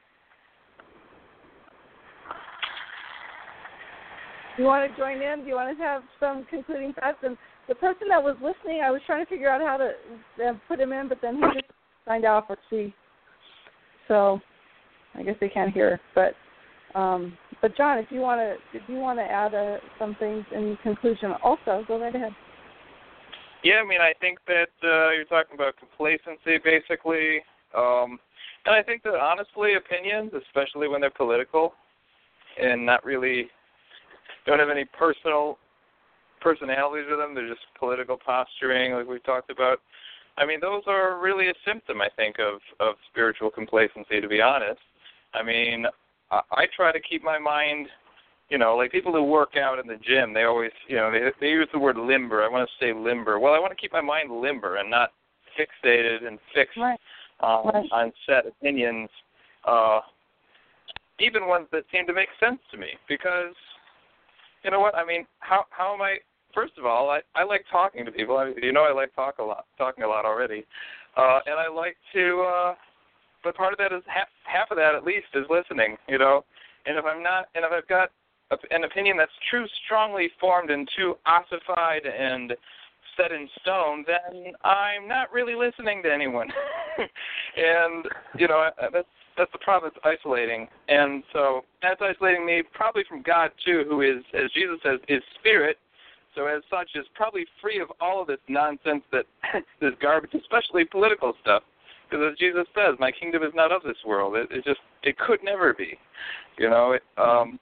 Do you want to join in? Do you want to have some concluding thoughts? And the person that was listening, I was trying to figure out how to uh, put him in, but then he just signed off. Let's see. So I guess they can't hear. But um, but John, if you want to, if you want to add uh, some things in conclusion, also go right ahead. Yeah, I mean, I think that uh, you're talking about complacency, basically. Um, and I think that, honestly, opinions, especially when they're political and not really, don't have any personal personalities with them, they're just political posturing, like we've talked about. I mean, those are really a symptom, I think, of, of spiritual complacency, to be honest. I mean, I, I try to keep my mind, you know, like people who work out in the gym, they always, you know, they, they use the word limber. I want to say limber. Well, I want to keep my mind limber and not fixated and fixed Right. Um, right. on set opinions. Uh, even ones that seem to make sense to me. Because, you know what, I mean, how how am I, first of all, I, I like talking to people. I, you know I like talk a lot, talking a lot already. Uh, and I like to, uh, but part of that is, half, half of that at least is listening, you know. And if I'm not, and if I've got a, an opinion that's too strongly formed and too ossified and set in stone, then I'm not really listening to anyone. And, you know, that's that's the problem. It's isolating. And so that's isolating me probably from God, too, who is, as Jesus says, is spirit. So as such is probably free of all of this nonsense, that this garbage, especially political stuff. Because as Jesus says, my kingdom is not of this world. It, it just, it could never be. You know, it, um,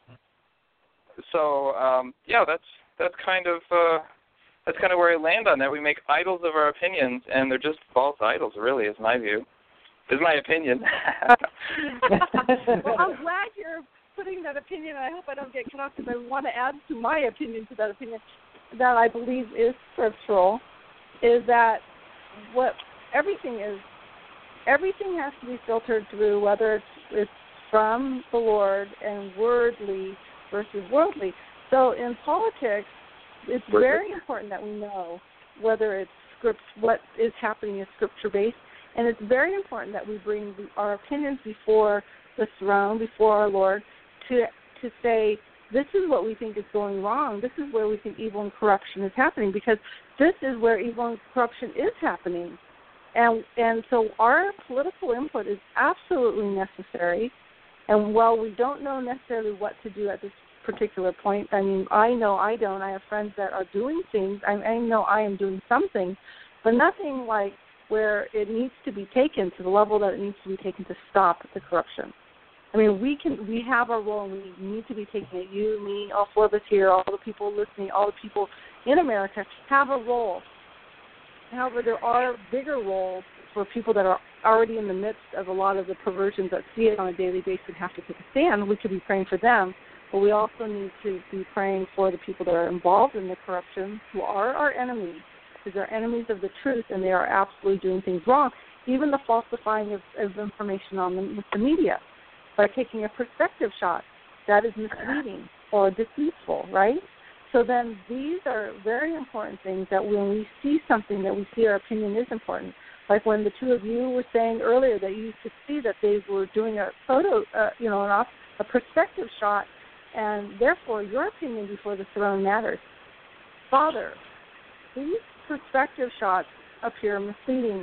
so, um, yeah, that's that's kind of... Uh, That's kind of where I land on that. We make idols of our opinions, and they're just false idols, really, is my view. Is my opinion. Well, I'm glad you're putting that opinion, and I hope I don't get cut off, because I want to add to my opinion to that opinion that I believe is scriptural, is that what everything is, everything has to be filtered through, whether it's, it's from the Lord and wordly versus worldly. So in politics, it's very important that we know whether it's script, what is happening is scripture-based, and it's very important that we bring the, our opinions before the throne, before our Lord, to to say, this is what we think is going wrong. This is where we think evil and corruption is happening, because this is where evil and corruption is happening. And and so our political input is absolutely necessary, and while we don't know necessarily what to do at this particular point. I mean, I know I don't. I have friends that are doing things. I, I know I am doing something, but nothing like where it needs to be taken to the level that it needs to be taken to stop the corruption. I mean, we can. We have our role, and we need to be taking it. You, me, all four of us here, all the people listening, all the people in America have a role. However, there are bigger roles for people that are already in the midst of a lot of the perversions that see it on a daily basis and have to take a stand. We could be praying for them. But we also need to be praying for the people that are involved in the corruption, who are our enemies, because they're enemies of the truth, and they are absolutely doing things wrong. Even the falsifying of, of information on the, with the media, by taking a perspective shot, that is misleading or deceitful, right? So then these are very important things that when we see something that we see our opinion is important. Like when the two of you were saying earlier that you could see that they were doing a photo, uh, you know, an off, a perspective shot, and therefore your opinion before the throne matters. Father, these perspective shots appear misleading.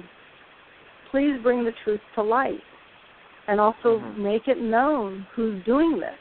Please bring the truth to light, and also mm-hmm. make it known who's doing this,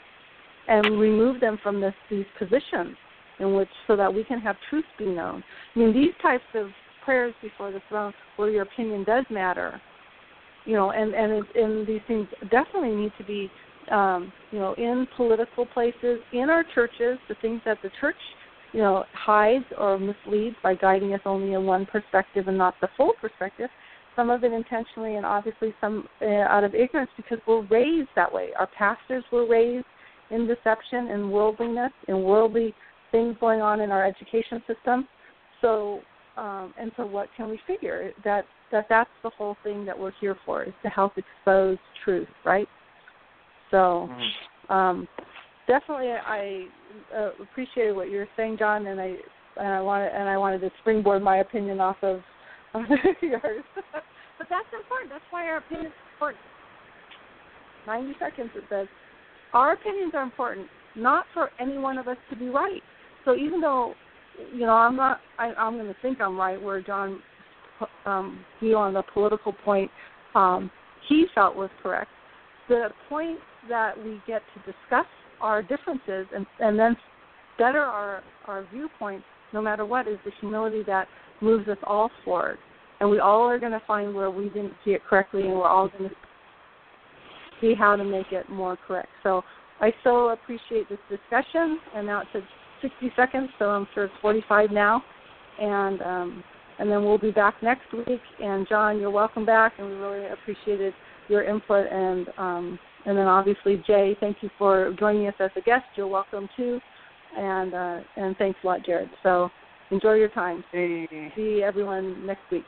and remove them from this, these positions in which, so that we can have truth be known. I mean, these types of prayers before the throne, where your opinion does matter, you know, and and, it, and these things definitely need to be. Um, you know, in political places, in our churches, the things that the church, you know, hides or misleads by guiding us only in one perspective and not the full perspective, some of it intentionally and obviously some uh, out of ignorance, because we're raised that way. Our pastors were raised in deception and worldliness and worldly things going on in our education system. So, um, and so what can we figure? That, that that's the whole thing that we're here for, is to help expose truth, right? So um, definitely, I uh, appreciated what you were saying, John, and I and I wanted and I wanted to springboard my opinion off of, of yours. But that's important. That's why our opinion is important. Ninety seconds. It says our opinions are important, not for any one of us to be right. So even though, you know, I'm not, I, I'm going to think I'm right, where John, um, view on the political point, um, he felt was correct. The point that we get to discuss our differences and, and then better our, our viewpoints, no matter what, is the humility that moves us all forward. And we all are going to find where we didn't see it correctly, and we're all going to see how to make it more correct. So I so appreciate this discussion, and now it says sixty seconds, so I'm sure it's forty-five now. And um, and then we'll be back next week. And, John, you're welcome back, and we really appreciated your input, and um, and then obviously Jay, thank you for joining us as a guest. You're welcome too, and uh, and thanks a lot, Jared. So enjoy your time. Hey. See everyone next week.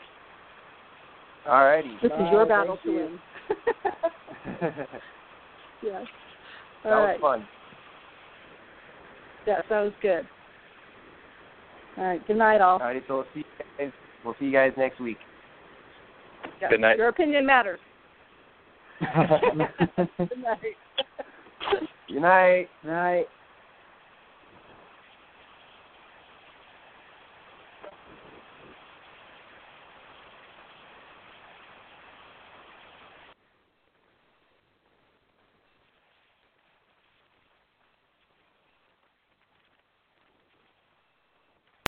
All righty. This Bye. is your battle Thank to you. win. Yes. All that right. was fun. Yeah, that was good. All right. Good night, all. All right, so we'll see you guys, we'll see you guys next week. Yeah, Good night. Your opinion matters. Good night. Good night. Night.